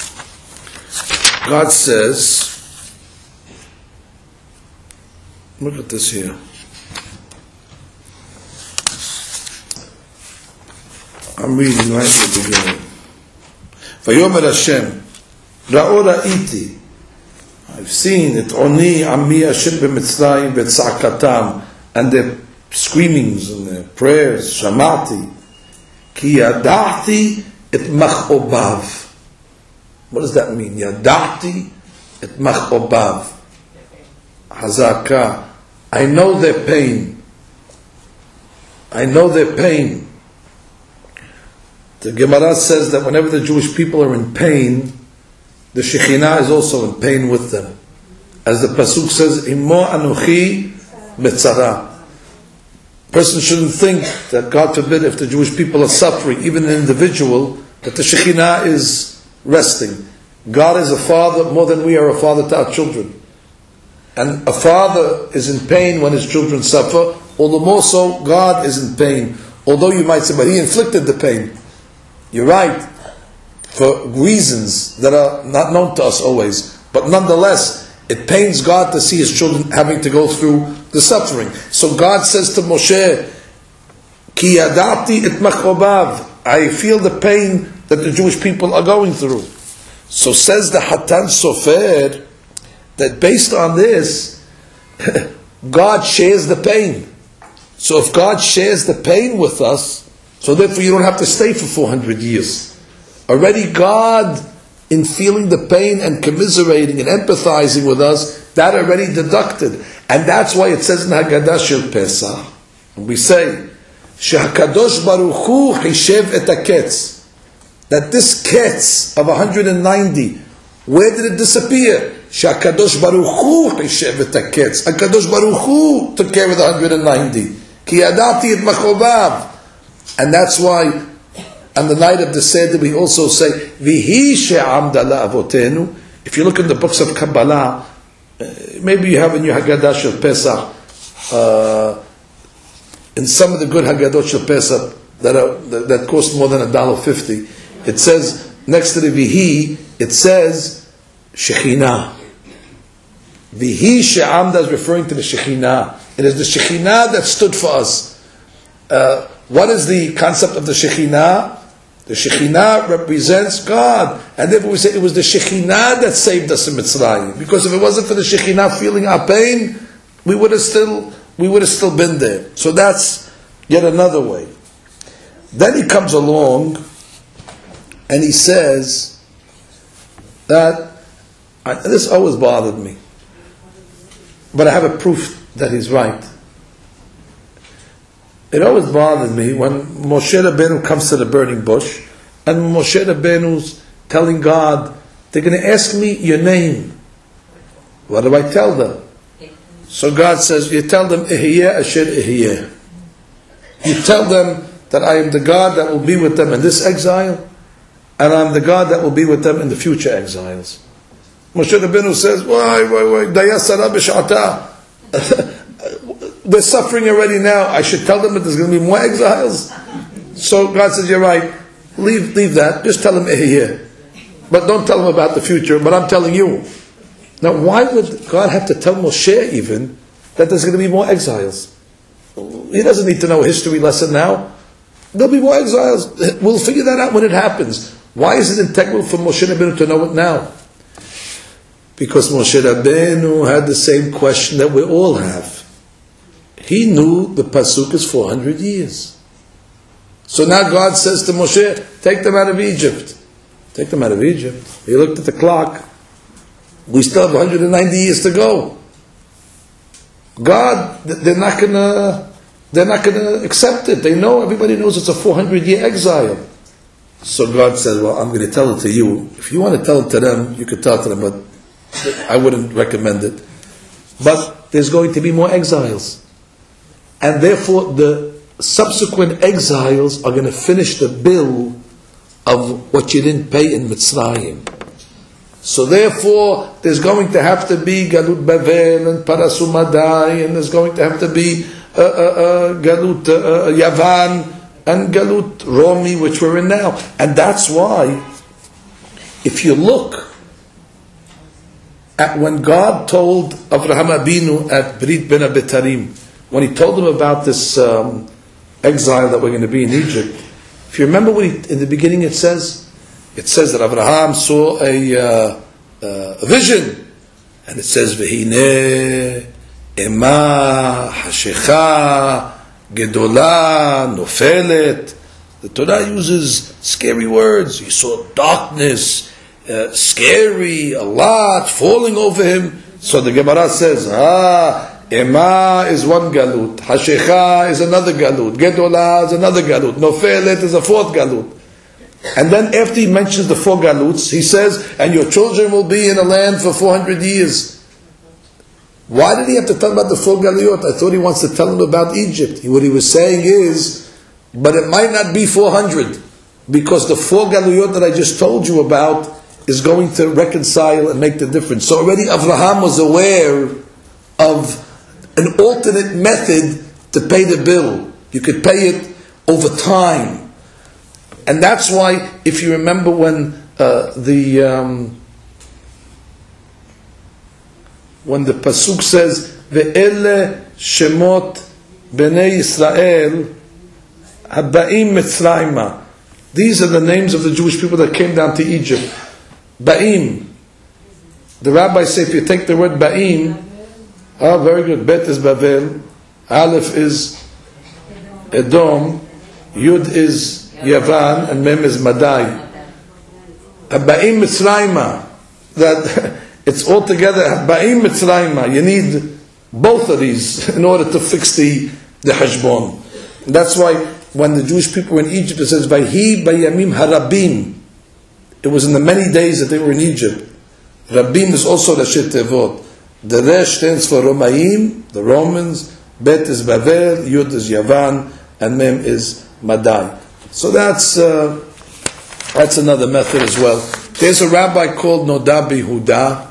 God says, look at this here. I'm reading right at the beginning. Vayomer Hashem, Ra'o ra'iti, I've seen it, Oni Ami Asher b'Mitzrayim v'tzakatam, and their screamings and their prayers, Shamati, Ki yada'ti et machobav. What does that mean? Yada'ti et machobav. Hazaka. I know their pain. I know their pain. The Gemara says that whenever the Jewish people are in pain, the Shekhinah is also in pain with them. As the Pasuk says, Imo Anuchi Betzara. Person shouldn't think that, God forbid, if the Jewish people are suffering, even an individual, that the Shekhinah is resting. God is a father more than we are a father to our children. And a father is in pain when his children suffer, all the more so God is in pain. Although you might say, but He inflicted the pain. You're right, for reasons that are not known to us always. But nonetheless, it pains God to see His children having to go through the suffering. So God says to Moshe, Ki yada'ti et machobav. I feel the pain that the Jewish people are going through. So says the Hatan Sofer, that based on this, God shares the pain. So if God shares the pain with us, so therefore you don't have to stay for four hundred years. Already God, in feeling the pain and commiserating and empathizing with us, that already deducted. And that's why it says in Haggadah Shel Pesach, we say, Shehakadosh Baruch Hu Hishev et HaKetz, that this Ketz of one hundred ninety, where did it disappear? Shehakadosh Baruch Hu Hishev et HaKetz. HaKadosh Baruch Hu took care of the one hundred ninety. Ki yadati et machobav. And that's why on the night of the Seder we also say, Vihi she'amda la'avotenu. If you look in the books of Kabbalah, uh, maybe you have in your Haggadah Shel Pesach, uh, in some of the good Haggadot Shel Pesach that, are, that, that cost more than a dollar fifty, it says, next to the Vihi, it says, Shekhinah. Vihi she'amda is referring to the Shekhinah. It is the Shekhinah that stood for us. Uh, What is the concept of the Shekhinah? The Shekhinah represents God. And therefore we say it was the Shekhinah that saved us in Mitzrayim. Because if it wasn't for the Shekhinah feeling our pain, we would have still, we would have still been there. So that's yet another way. Then he comes along and he says that, and this always bothered me, but I have a proof that he's right. It always bothered me when Moshe Rabbeinu comes to the burning bush, and Moshe Rabbeinu's telling God, they're going to ask me your name. What do I tell them? So God says, you tell them, Ehyeh Asher Ehyeh. You tell them that I am the God that will be with them in this exile, and I'm the God that will be with them in the future exiles. Moshe Rabbeinu says, why, why, why, Daya Sarah B'Sha'ata. They're suffering already now. I should tell them that there's going to be more exiles. So God says, you're right. Leave, leave that. Just tell them Ehyeh. But don't tell them about the future. But I'm telling you. Now, why would God have to tell Moshe even that there's going to be more exiles? He doesn't need to know a history lesson now. There'll be more exiles. We'll figure that out when it happens. Why is it integral for Moshe Rabbeinu to know it now? Because Moshe Rabbeinu had the same question that we all have. He knew the pasuk is four hundred years. So now God says to Moshe, take them out of Egypt. Take them out of Egypt. He looked at the clock. We still have one hundred ninety years to go. God, they're not gonna, they're not gonna accept it. They know, everybody knows it's a four hundred year exile. So God said, well, I'm going to tell it to you. If you want to tell it to them, you could tell it to them, but I wouldn't recommend it. But there's going to be more exiles. And therefore the subsequent exiles are going to finish the bill of what you didn't pay in Mitzrayim. So therefore there's going to have to be Galut Bavel and Parasu Madai, and there's going to have to be uh, uh, uh, Galut uh, Yavan and Galut Romi, which we're in now. And that's why, if you look at when God told Avraham Abinu at Brit Ben Abetarim, when he told him about this um, exile that we're going to be in Egypt, if you remember what he, in the beginning it says, it says that Abraham saw a, uh, uh, a vision, and it says, V'hineh ema hashecha gedola nofelet. The Torah uses scary words. He saw darkness, uh, scary, a lot falling over him. So the Gemara says, ah, Ema is one galut, Hashecha is another galut, Gedolah is another galut, Nofelet is a fourth galut. And then after he mentions the four galuts, he says, and your children will be in a land for four hundred years. Why did he have to tell about the four galuyot? I thought he wants to tell them about Egypt. What he was saying is, but it might not be four hundred, because the four galuyot that I just told you about is going to reconcile and make the difference. So already Avraham was aware of an alternate method to pay the bill. You could pay it over time. And that's why, if you remember when uh, the um, when the pasuk says, "Ve'ele shemot bnei Yisrael haba'im Mitzrayma," these are the names of the Jewish people that came down to Egypt. Ba'im. The rabbis say, if you take the word Ba'im, ah, very good. Bet is Bavel, Aleph is Edom, Yud is Yavan, and Mem is Madai. Ba'im Mitzrayma, that it's all together. Ba'im Mitzrayma. You need both of these in order to fix the the hashbon. And that's why when the Jewish people were in Egypt, it says Vayhi Bayamim Harabim. It was in the many days that they were in Egypt. Rabim is also Rashi Tevot. The Resh stands for Romaim, the Romans. Bet is Bavel, Yud is Yavan, and Mem is Madai. So that's uh, that's another method as well. There's a rabbi called Nodab Yehuda.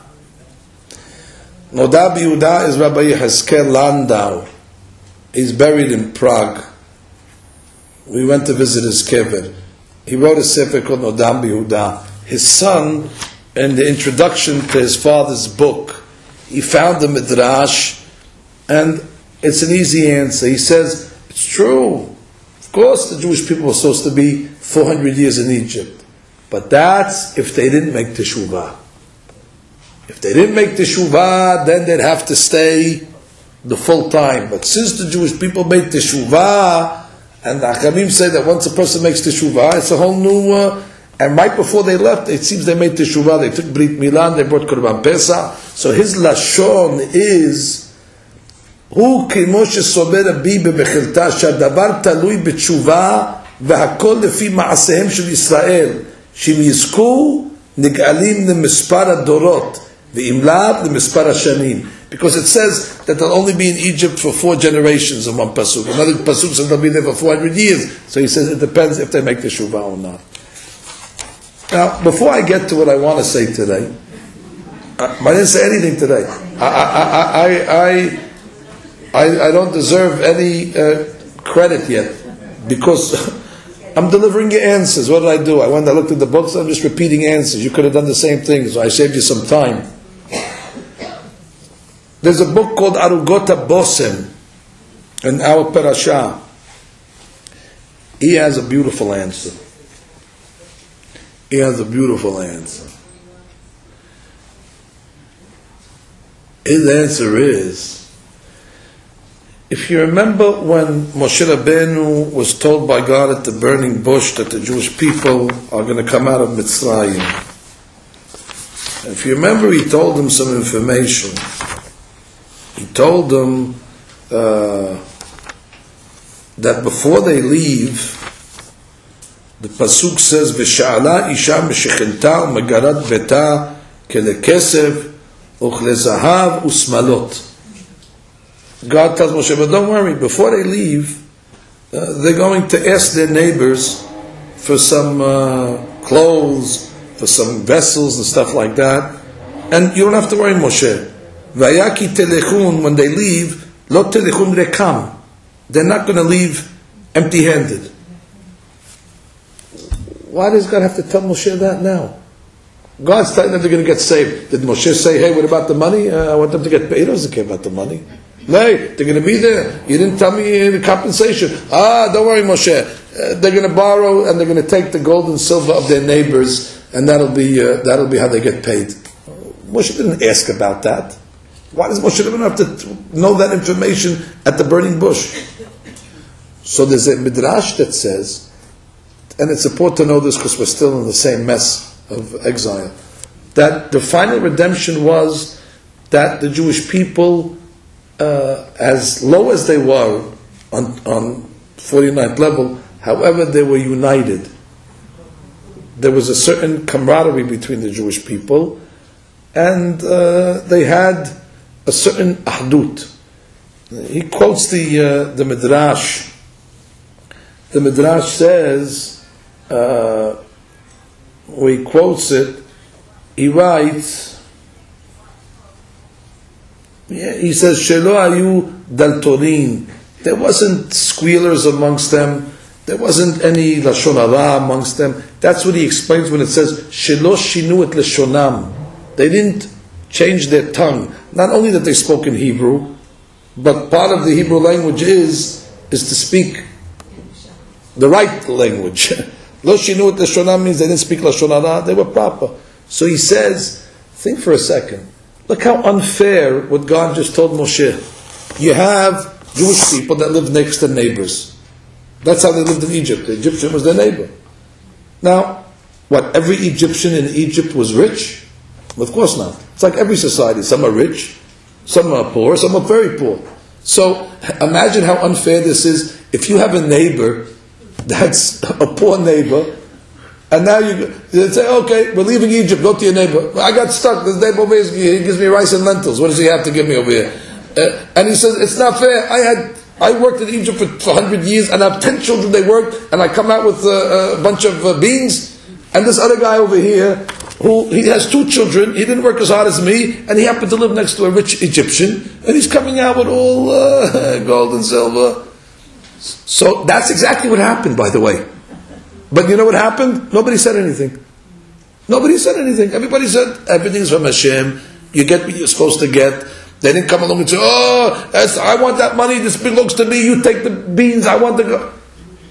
Nodab Yehuda is Rabbi Yehezkel Landau. He's buried in Prague. We went to visit his kever. He wrote a sefer called Nodab Yehuda. His son, in the introduction to his father's book, he found the midrash, and it's an easy answer. He says, it's true. Of course, the Jewish people were supposed to be four hundred years in Egypt. But that's if they didn't make teshuvah. If they didn't make teshuvah, then they'd have to stay the full time. But since the Jewish people made teshuvah, and the Achamim say that once a person makes teshuvah, it's a whole new... Uh, and right before they left, it seems they made teshuvah, they took Brit Milan, they brought Korban Pesach. So his Lashon is... הוא כמו שסובר רבי במחילתא שהדבר תלוי בתשובה והכל לפי מעשיהם של ישראל שאם יזכו נגאלים למספר הדורות ואם לאו למספר השנים, because it says that they'll only be in Egypt for four generations in one pasuk. Another pasuk says they'll be there for four hundred years, so he says it depends if they make the shuvah or not. Now before I get to what I want to say today, I, I didn't say anything today. I I I, I, I I, I don't deserve any uh, credit yet because I'm delivering you answers. What did I do? I went, I looked at the books, I'm just repeating answers. You could have done the same thing, so I saved you some time. There's a book called Arugot HaBosem in our parasha. He has a beautiful answer. He has a beautiful answer. His answer is, if you remember when Moshe Rabbeinu was told by God at the burning bush that the Jewish people are going to come out of Mitzrayim, if you remember, he told them some information. He told them uh, that before they leave, the pasuk says, "V'sha'ala isha meshechenta u'megarat beta kelekesef uchlezahav usmalot." God tells Moshe, but don't worry, before they leave, uh, they're going to ask their neighbors for some uh, clothes, for some vessels and stuff like that. And you don't have to worry, Moshe. Vayaki telechun, when they leave, lo telechun rekam. They're not going to leave empty-handed. Why does God have to tell Moshe that now? God's telling them they're going to get saved. Did Moshe say, hey, what about the money? Uh, I want them to get paid. He doesn't care about the money. No, they're going to be there. You didn't tell me the compensation. Ah, don't worry, Moshe. Uh, they're going to borrow and they're going to take the gold and silver of their neighbors, and that'll be uh, that'll be how they get paid. Moshe didn't ask about that. Why does Moshe even have to know that information at the burning bush? So there's a midrash that says, and it's important to know this because we're still in the same mess of exile, that the final redemption was that the Jewish people, Uh, as low as they were on, on forty-ninth level, however, they were united. There was a certain camaraderie between the Jewish people, and uh, they had a certain ahdut. He quotes the uh, the midrash. The midrash says, uh, where he quotes it, he writes, Yeah, he says, Shelo ayu daltonin. There wasn't squealers amongst them. There wasn't any lashon hara amongst them. That's what he explains when it says, Shelo shinu et lashonam. They didn't change their tongue. Not only that they spoke in Hebrew, but part of the Hebrew language is is to speak the right language. Lo shinu et lashonam means they didn't speak lashon hara. They were proper. So he says, think for a second. Look how unfair what God just told Moshe. You have Jewish people that live next to neighbors. That's how they lived in Egypt. The Egyptian was their neighbor. Now, what, every Egyptian in Egypt was rich? Of course not. It's like every society. Some are rich, some are poor, some are very poor. So, imagine how unfair this is. If you have a neighbor that's a poor neighbor, and now you, you say, okay, we're leaving Egypt, go to your neighbor. I got stuck, this neighbor over here, he gives me rice and lentils. What does he have to give me over here? Uh, and he says, it's not fair. I had, I worked in Egypt for, for one hundred years, and I have ten children, they worked, and I come out with uh, a bunch of uh, beans. And this other guy over here, who, he has two children, he didn't work as hard as me, and he happened to live next to a rich Egyptian, and he's coming out with all uh, gold and silver. So that's exactly what happened, by the way. But you know what happened? Nobody said anything. Nobody said anything. Everybody said, everything's from Hashem. You get what you're supposed to get. They didn't come along and say, oh, that's, I want that money. This belongs to me. You take the beans. I want the... Go.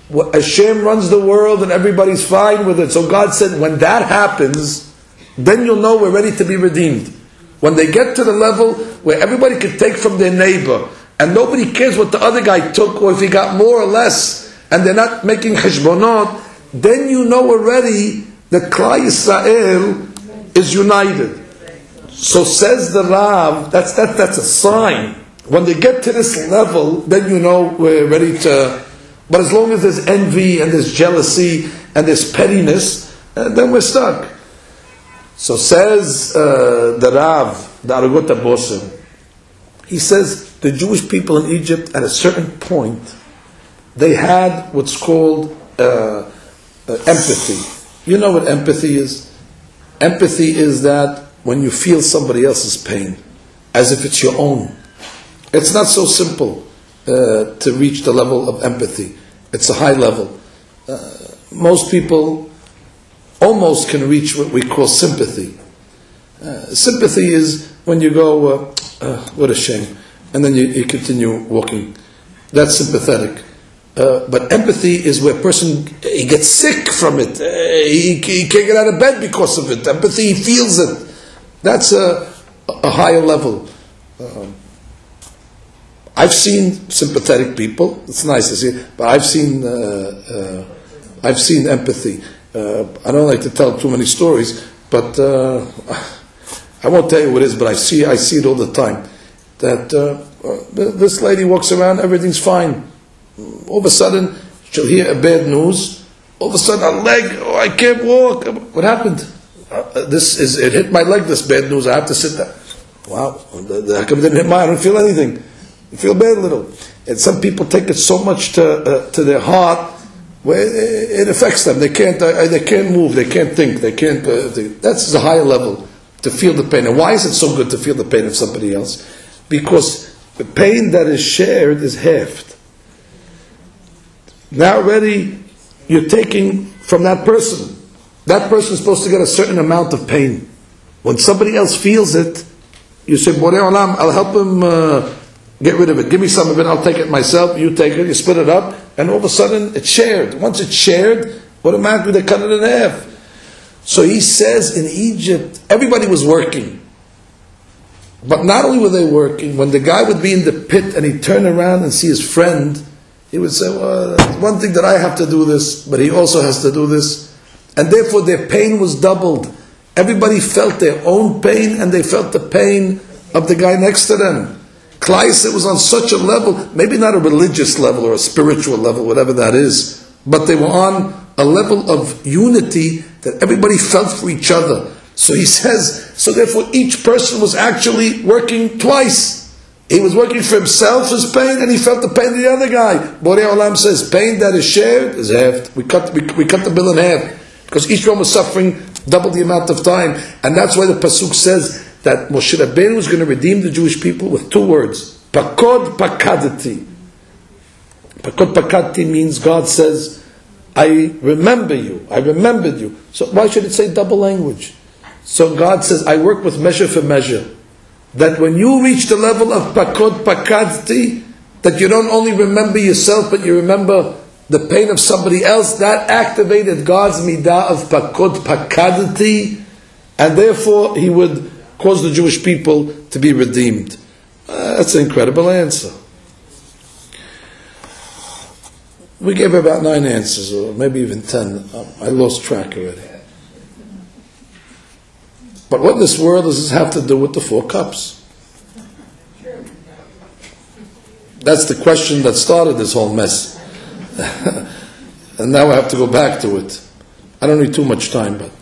Hashem runs the world and everybody's fine with it. So God said, when that happens, then you'll know we're ready to be redeemed. When they get to the level where everybody can take from their neighbor, and nobody cares what the other guy took, or if he got more or less, and they're not making cheshbonot, then you know already that Klal Yisrael is united. So says the Rav, that's, that, that's a sign. When they get to this level, then you know we're ready to... But as long as there's envy, and there's jealousy, and there's pettiness, uh, then we're stuck. So says uh, the Rav, the Arugot HaBoshem, he says the Jewish people in Egypt at a certain point, they had what's called uh, uh, empathy. You know what empathy is? Empathy is that when you feel somebody else's pain, as if it's your own. It's not so simple uh, to reach the level of empathy. It's a high level. Uh, most people almost can reach what we call sympathy. Uh, sympathy is when you go, uh, uh, what a shame, and then you, you continue walking. That's sympathetic. Uh, but empathy is where a person, he gets sick from it. Uh, he, he can't get out of bed because of it. Empathy, he feels it. That's a, a higher level. Um, I've seen sympathetic people. It's nice to see, but I've seen uh, uh, I've seen empathy. Uh, I don't like to tell too many stories, but uh, I won't tell you what it is. But I see I see it all the time. That uh, this lady walks around, everything's fine. All of a sudden, she'll hear a bad news. All of a sudden, a leg. Oh, I can't walk. What happened? Uh, this is it hit my leg. This bad news. I have to sit there. Wow. How come it didn't hit mine? I don't feel anything. You feel bad a little. And some people take it so much to uh, to their heart, where it, it affects them. They can't uh, they can't move. They can't think. They can't. Uh, they, that's a higher level to feel the pain. And why is it so good to feel the pain of somebody else? Because the pain that is shared is halved. Now already you're taking from that person. That person is supposed to get a certain amount of pain. When somebody else feels it, you say, Borei Olam, I'll help him uh, get rid of it. Give me some of it, I'll take it myself. You take it, you split it up, and all of a sudden it's shared. Once it's shared, automatically they cut it in half. So he says in Egypt, everybody was working. But not only were they working, when the guy would be in the pit and he'd turn around and see his friend, he would say, well, one thing that I have to do this, but he also has to do this. And therefore their pain was doubled. Everybody felt their own pain, and they felt the pain of the guy next to them. Klal Yisrael was on such a level, maybe not a religious level or a spiritual level, whatever that is, but they were on a level of unity that everybody felt for each other. So he says, so therefore each person was actually working twice. He was working for himself, his pain, and he felt the pain of the other guy. Borei Olam says, pain that is shared is halved. We cut, we, we cut the bill in half. Because each one was suffering double the amount of time. And that's why the Pasuk says that Moshe Rabbeinu is going to redeem the Jewish people with two words. Pakod pakadati. Pakod pakadati means God says, I remember you. I remembered you. So why should it say double language? So God says, I work with measure for measure. That when you reach the level of pakod pakadati, that you don't only remember yourself, but you remember the pain of somebody else, that activated God's midah of pakod pakadati, and therefore He would cause the Jewish people to be redeemed. Uh, that's an incredible answer. We gave about nine answers, or maybe even ten. I lost track already. But what in this world does this have to do with the four cups? That's the question that started this whole mess. And now I have to go back to it. I don't need too much time, but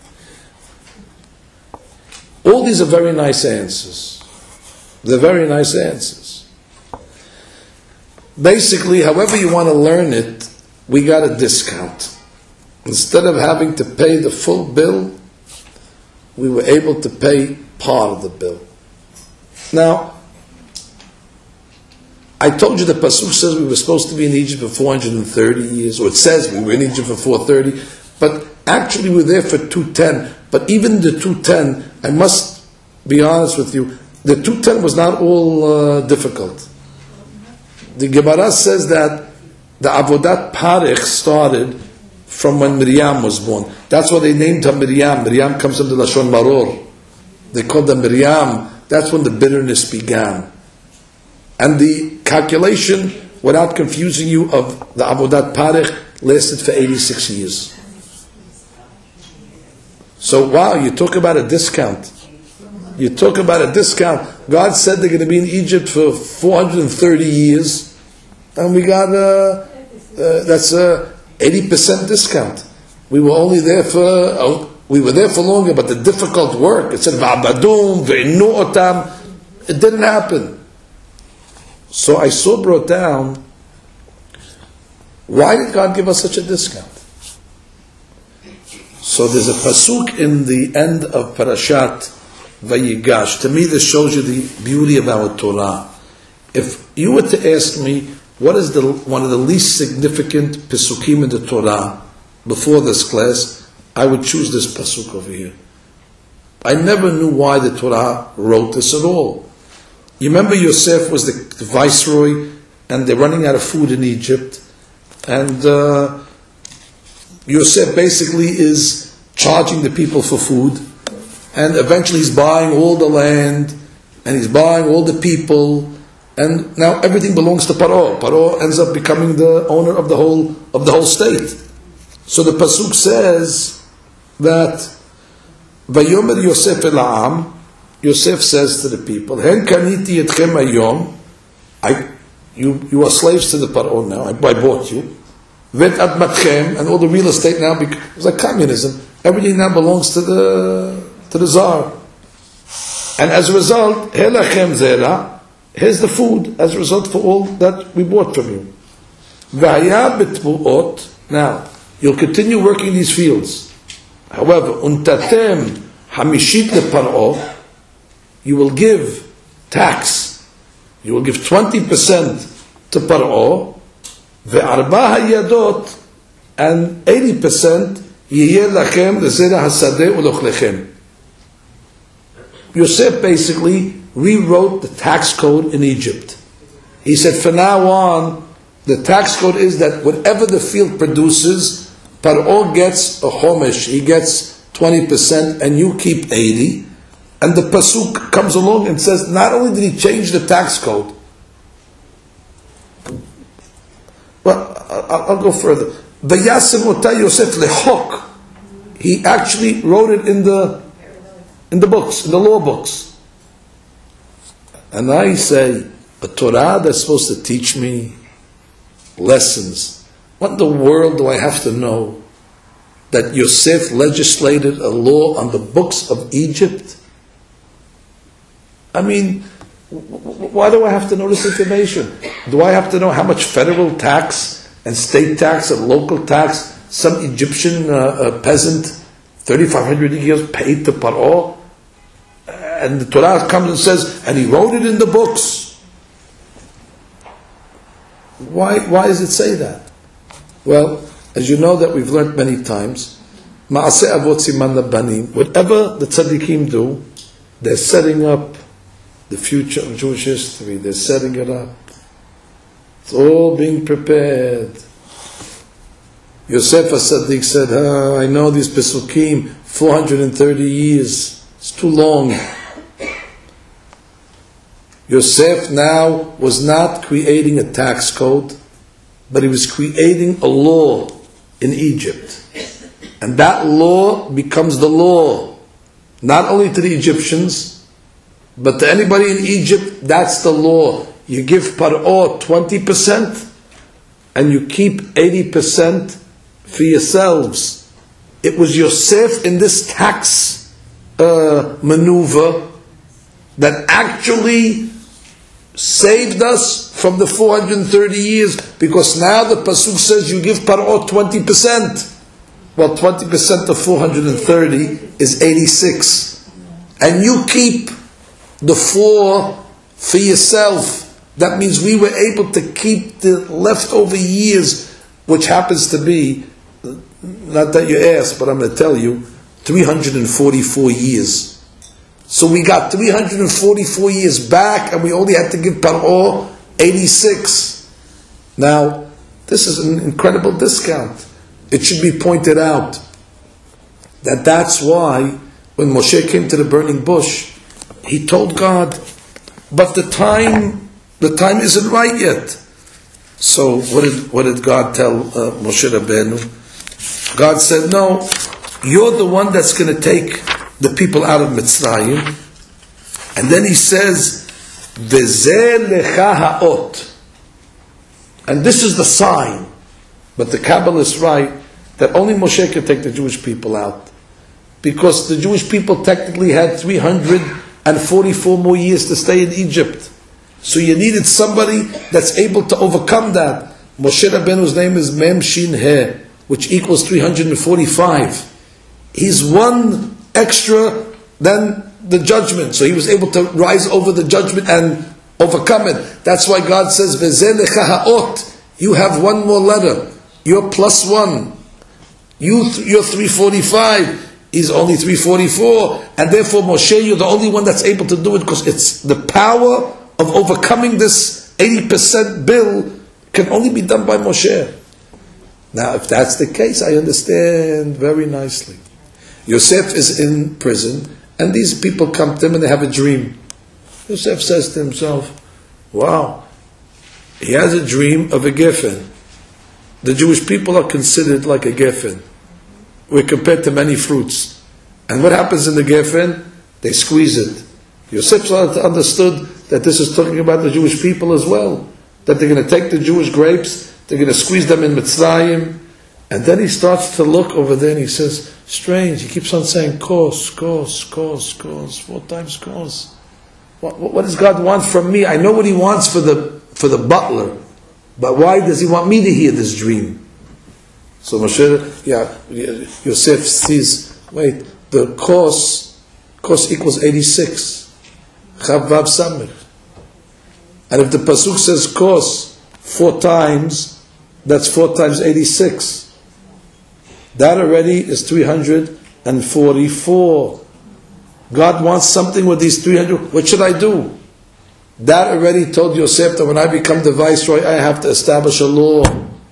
all these are very nice answers. They're very nice answers. Basically, however you want to learn it, we got a discount. Instead of having to pay the full bill, we were able to pay part of the bill. Now, I told you the Pasuk says we were supposed to be in Egypt for four hundred thirty years, or it says we were in Egypt for four hundred thirty, but actually we were there for two hundred ten. But even the two hundred ten, I must be honest with you, the two hundred ten was not all uh, difficult. The Gemara says that the Avodat Parich started from when Miriam was born. That's why they named her Miriam. Miriam comes from the Lashon Maror. They called her Miriam. That's when the bitterness began. And the calculation, without confusing you, of the Avodat Parich lasted for eighty-six years. So wow, you talk about a discount. You talk about a discount. God said they're going to be in Egypt for four hundred thirty years, and we got a, uh, that's a eighty percent discount. We were only there for, oh, we were there for longer, but the difficult work, it said, V'abadum, V'inu otam, it didn't happen. So I saw brought down, why did God give us such a discount? So there's a pasuk in the end of Parashat Vayigash. To me, this shows you the beauty of our Torah. If you were to ask me, what is the one of the least significant pasukim in the Torah before this class, I would choose this pasuk over here. I never knew why the Torah wrote this at all. You remember Yosef was the, the viceroy, and they're running out of food in Egypt, and uh, Yosef basically is charging the people for food, and eventually he's buying all the land, and he's buying all the people, and now everything belongs to Paro. Paro ends up becoming the owner of the whole of the whole state. So the pasuk says that Vayomer Yosef el Ha'am, Yosef says to the people, Hen kaniti etchem hayom, I you you are slaves to the Paro now. I, I bought you. Vet admatchem, and all the real estate now, because it's like communism. Everything now belongs to the to the czar. And as a result, helachem zera, here's the food as a result for all that we bought from you. V'haya betbuot, now you'll continue working these fields. However, untatem hamishit leParo, you will give tax. You will give twenty percent to Paro. Ve'arba hayadot, and eighty percent yiyeh lachem lezera hasadeh ulochlechem. Yosef basically rewrote the tax code in Egypt. He said, from now on, the tax code is that whatever the field produces, Paro gets a chomesh, he gets twenty percent, and you keep eighty. And the pasuk comes along and says, not only did he change the tax code, well, I'll, I'll go further. Vayasim ota Yosef lechok. He actually wrote it in the in the books, in the law books. And I say, a Torah that's supposed to teach me lessons. What in the world do I have to know that Yosef legislated a law on the books of Egypt? I mean, why do I have to know this information? Do I have to know how much federal tax and state tax and local tax some Egyptian uh, uh, peasant thirty-five hundred years paid to Paro? And the Torah comes and says, and he wrote it in the books. Why, why does it say that? Well, as you know that we've learned many times, Ma'aseh Avot Siman Labanim, whatever the tzaddikim do, they're setting up the future of Jewish history. They're setting it up. It's all being prepared. Yosef HaSaddik said, ah, I know these Pesukim, four hundred thirty years. It's too long. Yosef now was not creating a tax code, but he was creating a law in Egypt. And that law becomes the law, not only to the Egyptians, but to anybody in Egypt. That's the law. You give Paro twenty percent, and you keep eighty percent for yourselves. It was Yosef in this tax uh, maneuver that actually saved us from the four hundred thirty years, because now the pasuk says you give Paro twenty percent. Well, twenty percent of four hundred thirty is eighty-six. And you keep the four for yourself. That means we were able to keep the leftover years, which happens to be, not that you asked, but I'm going to tell you, three hundred forty-four years. So we got three hundred forty-four years back, and we only had to give Paro eighty-six. Now, This is an incredible discount. It should be pointed out that that's why when Moshe came to the burning bush, he told God, but the time, the time isn't right yet. So what did, what did God tell uh, Moshe Rabbeinu? God said, no, you're the one that's going to take the people out of Mitzrayim. And then he says, V'zeh lecha ha'ot. And this is the sign. But the Kabbalists write that only Moshe could take the Jewish people out. Because the Jewish people technically had three hundred forty-four more years to stay in Egypt. So you needed somebody that's able to overcome that. Moshe Rabbeinu's name is Mem Shin He, which equals three hundred forty-five. He's one extra than the judgment. So he was able to rise over the judgment and overcome it. That's why God says, V'zeh lecha ha'ot. You have one more letter. You're plus one. You, you're three forty-five. He's only three forty-four. And therefore, Moshe, you're the only one that's able to do it, because it's the power of overcoming this eighty percent bill can only be done by Moshe. Now, if that's the case, I understand very nicely. Yosef is in prison, and these people come to him and they have a dream. Yosef says to himself, wow, he has a dream of a geffen. The Jewish people are considered like a geffen. We're compared to many fruits. And what happens in the geffen? They squeeze it. Yosef understood that this is talking about the Jewish people as well. That they're going to take the Jewish grapes, they're going to squeeze them in Mitzrayim. And then he starts to look over there and he says, strange, he keeps on saying, kos, kos, kos, kos, four times kos. What, what does God want from me? I know what he wants for the for the butler, but why does he want me to hear this dream? So Moshe, yeah, Yosef sees, wait, the kos, kos equals eighty-six. Chav Vav Samech. And if the pasuk says kos four times, that's four times eighty-six. That already is three hundred forty-four. God wants something with these three hundred. What should I do? That already told Yosef that when I become the viceroy, I have to establish a law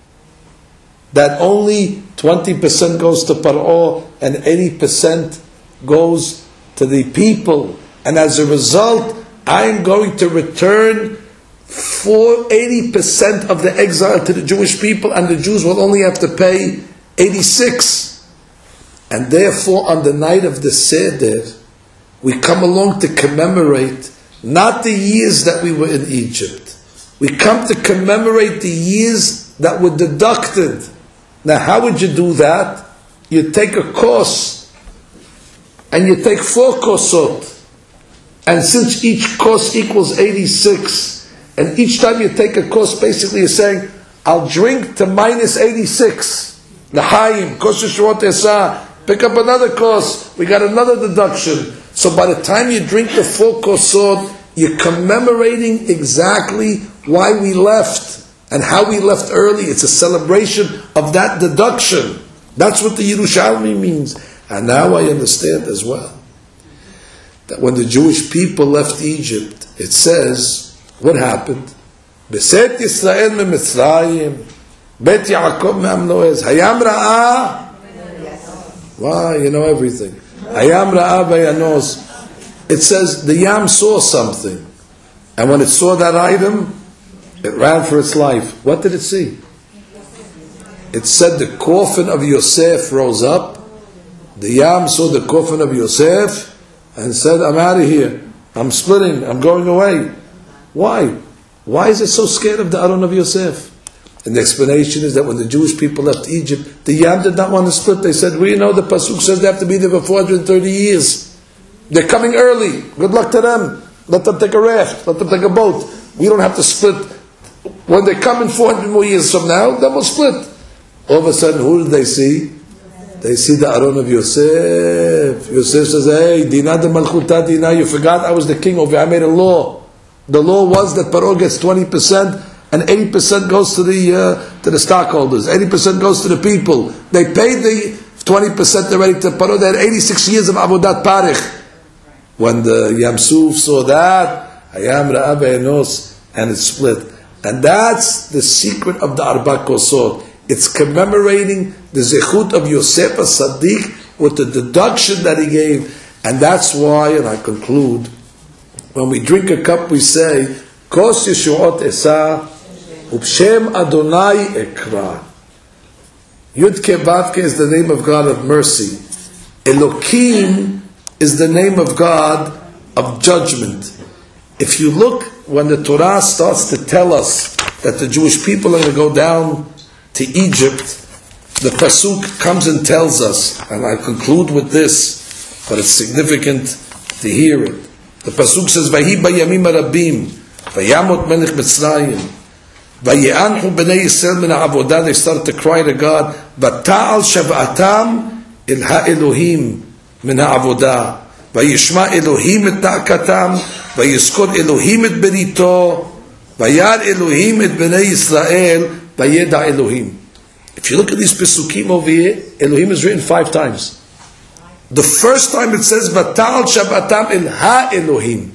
that only twenty percent goes to Paro and eighty percent goes to the people. And as a result, I'm going to return for eighty percent of the exile to the Jewish people, and the Jews will only have to pay eighty-six. And therefore, on the night of the Seder, we come along to commemorate not the years that we were in Egypt. We come to commemorate the years that were deducted. Now, how would you do that? You take a kos, and you take four kosot. And since each kos equals eighty-six, and each time you take a kos, basically you're saying, I'll drink to minus eighty-six. L'chaim, kos yeshurot esah. Pick up another kos. We got another deduction. So by the time you drink the four kosot, you're commemorating exactly why we left and how we left early. It's a celebration of that deduction. That's what the Yerushalmi means. And now I understand as well that when the Jewish people left Egypt, it says, what happened? Beset Yisrael me Mitzrayim, Bet Yaakov me Amnoez, Hayam Ra'ah. Wow, you know everything. Hayam Ra'ah Vayanos. It says the Yam saw something, and when it saw that item, it ran for its life. What did it see? It said the coffin of Yosef rose up. The Yam saw the coffin of Yosef and said, I'm out of here. I'm splitting. I'm going away. Why? Why is it so scared of the Aron of Yosef? And the explanation is that when the Jewish people left Egypt, the Yam did not want to split. They said, we know the Pasuk says they have to be there for four hundred thirty years. They're coming early. Good luck to them. Let them take a raft. Let them take a boat. We don't have to split. When they come in four hundred more years from now, then we'll split. All of a sudden, who did they see? They see the Aron of Yosef. Yosef says, hey, Dina de Malchuta Dina, you forgot I was the king over. I made a law. The law was that Paro gets twenty percent and eighty percent goes to the uh, to the stockholders. eighty percent goes to the people. They paid the twenty percent already to Paro. They had eighty-six years of Avodat Parich. When the Yam Suf saw that, Hayam Ra'ah Vayanos, and it split. And that's the secret of the Arba Kosot. It's commemorating the Zechut of Yosef HaSaddiq with the deduction that he gave. And that's why, and I conclude, when we drink a cup we say, Kos Yeshuot Esa, Ubshem Adonai Ekra. Yud-Ke Vav-Ke is the name of God of mercy. Elokim is the name of God of judgment. If you look, when the Torah starts to tell us that the Jewish people are going to go down to Egypt, the Pasuk comes and tells us, and I conclude with this, but it's significant to hear it. The Pasuk says, Vahi bayamim arabim, vayamot melech Mitzrayim, vaye'anhu b'nei Yisrael min ha'avodah, they start to cry to God, vata'al shav'atam il ha'elohim min ha'avodah, vayishma Elohim et ta'akatam, vayizkor Elohim et berito, vayar Elohim et b'nei Yisrael, vayeda Elohim. If you look at these Pesukim over here, Elohim is written five times. The first time it says, Vatal Shabbatam il Ha-Elohim.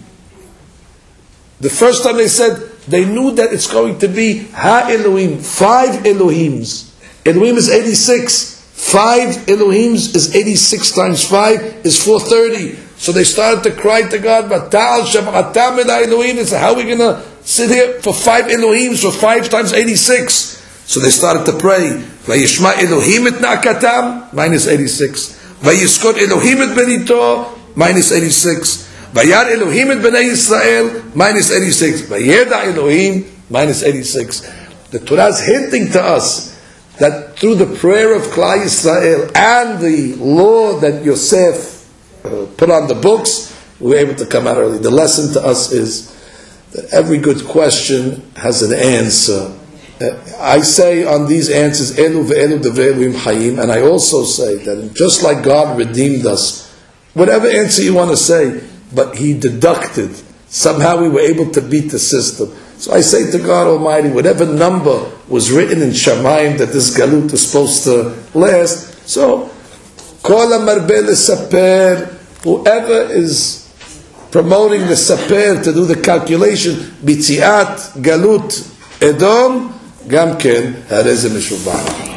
The first time they said, they knew that it's going to be Ha-Elohim, five Elohims. Elohim is eighty-six. Five Elohims is eighty-six times five is four hundred thirty. So they started to cry to God, Vatal Shabbatam il Ha-Elohim. They said, how are we going to sit here for five Elohims, for five times eighty-six? So they started to pray, Vayishma Elohim et Na'akatam, minus eighty-six. Vayizkor Elohim et berito, minus eighty-six. Vayar Elohim et b'nei Yisrael, minus eighty-six. Vayeda Elohim, minus eighty-six. The Torah is hinting to us that through the prayer of Klal Yisrael and the law that Yosef uh, put on the books, we were able to come out early. The lesson to us is that every good question has an answer. Uh, I say on these answers, Elu ve'elu deve'elim hayim, and I also say that just like God redeemed us, whatever answer you want to say, but He deducted. Somehow we were able to beat the system. So I say to God Almighty, whatever number was written in Shamayim that this galut is supposed to last, so Kol HaMarbe L'Saper, whoever is promoting the Saper to do the calculation, Bitziat Galut Edom, גם כן, הרי זה משובח.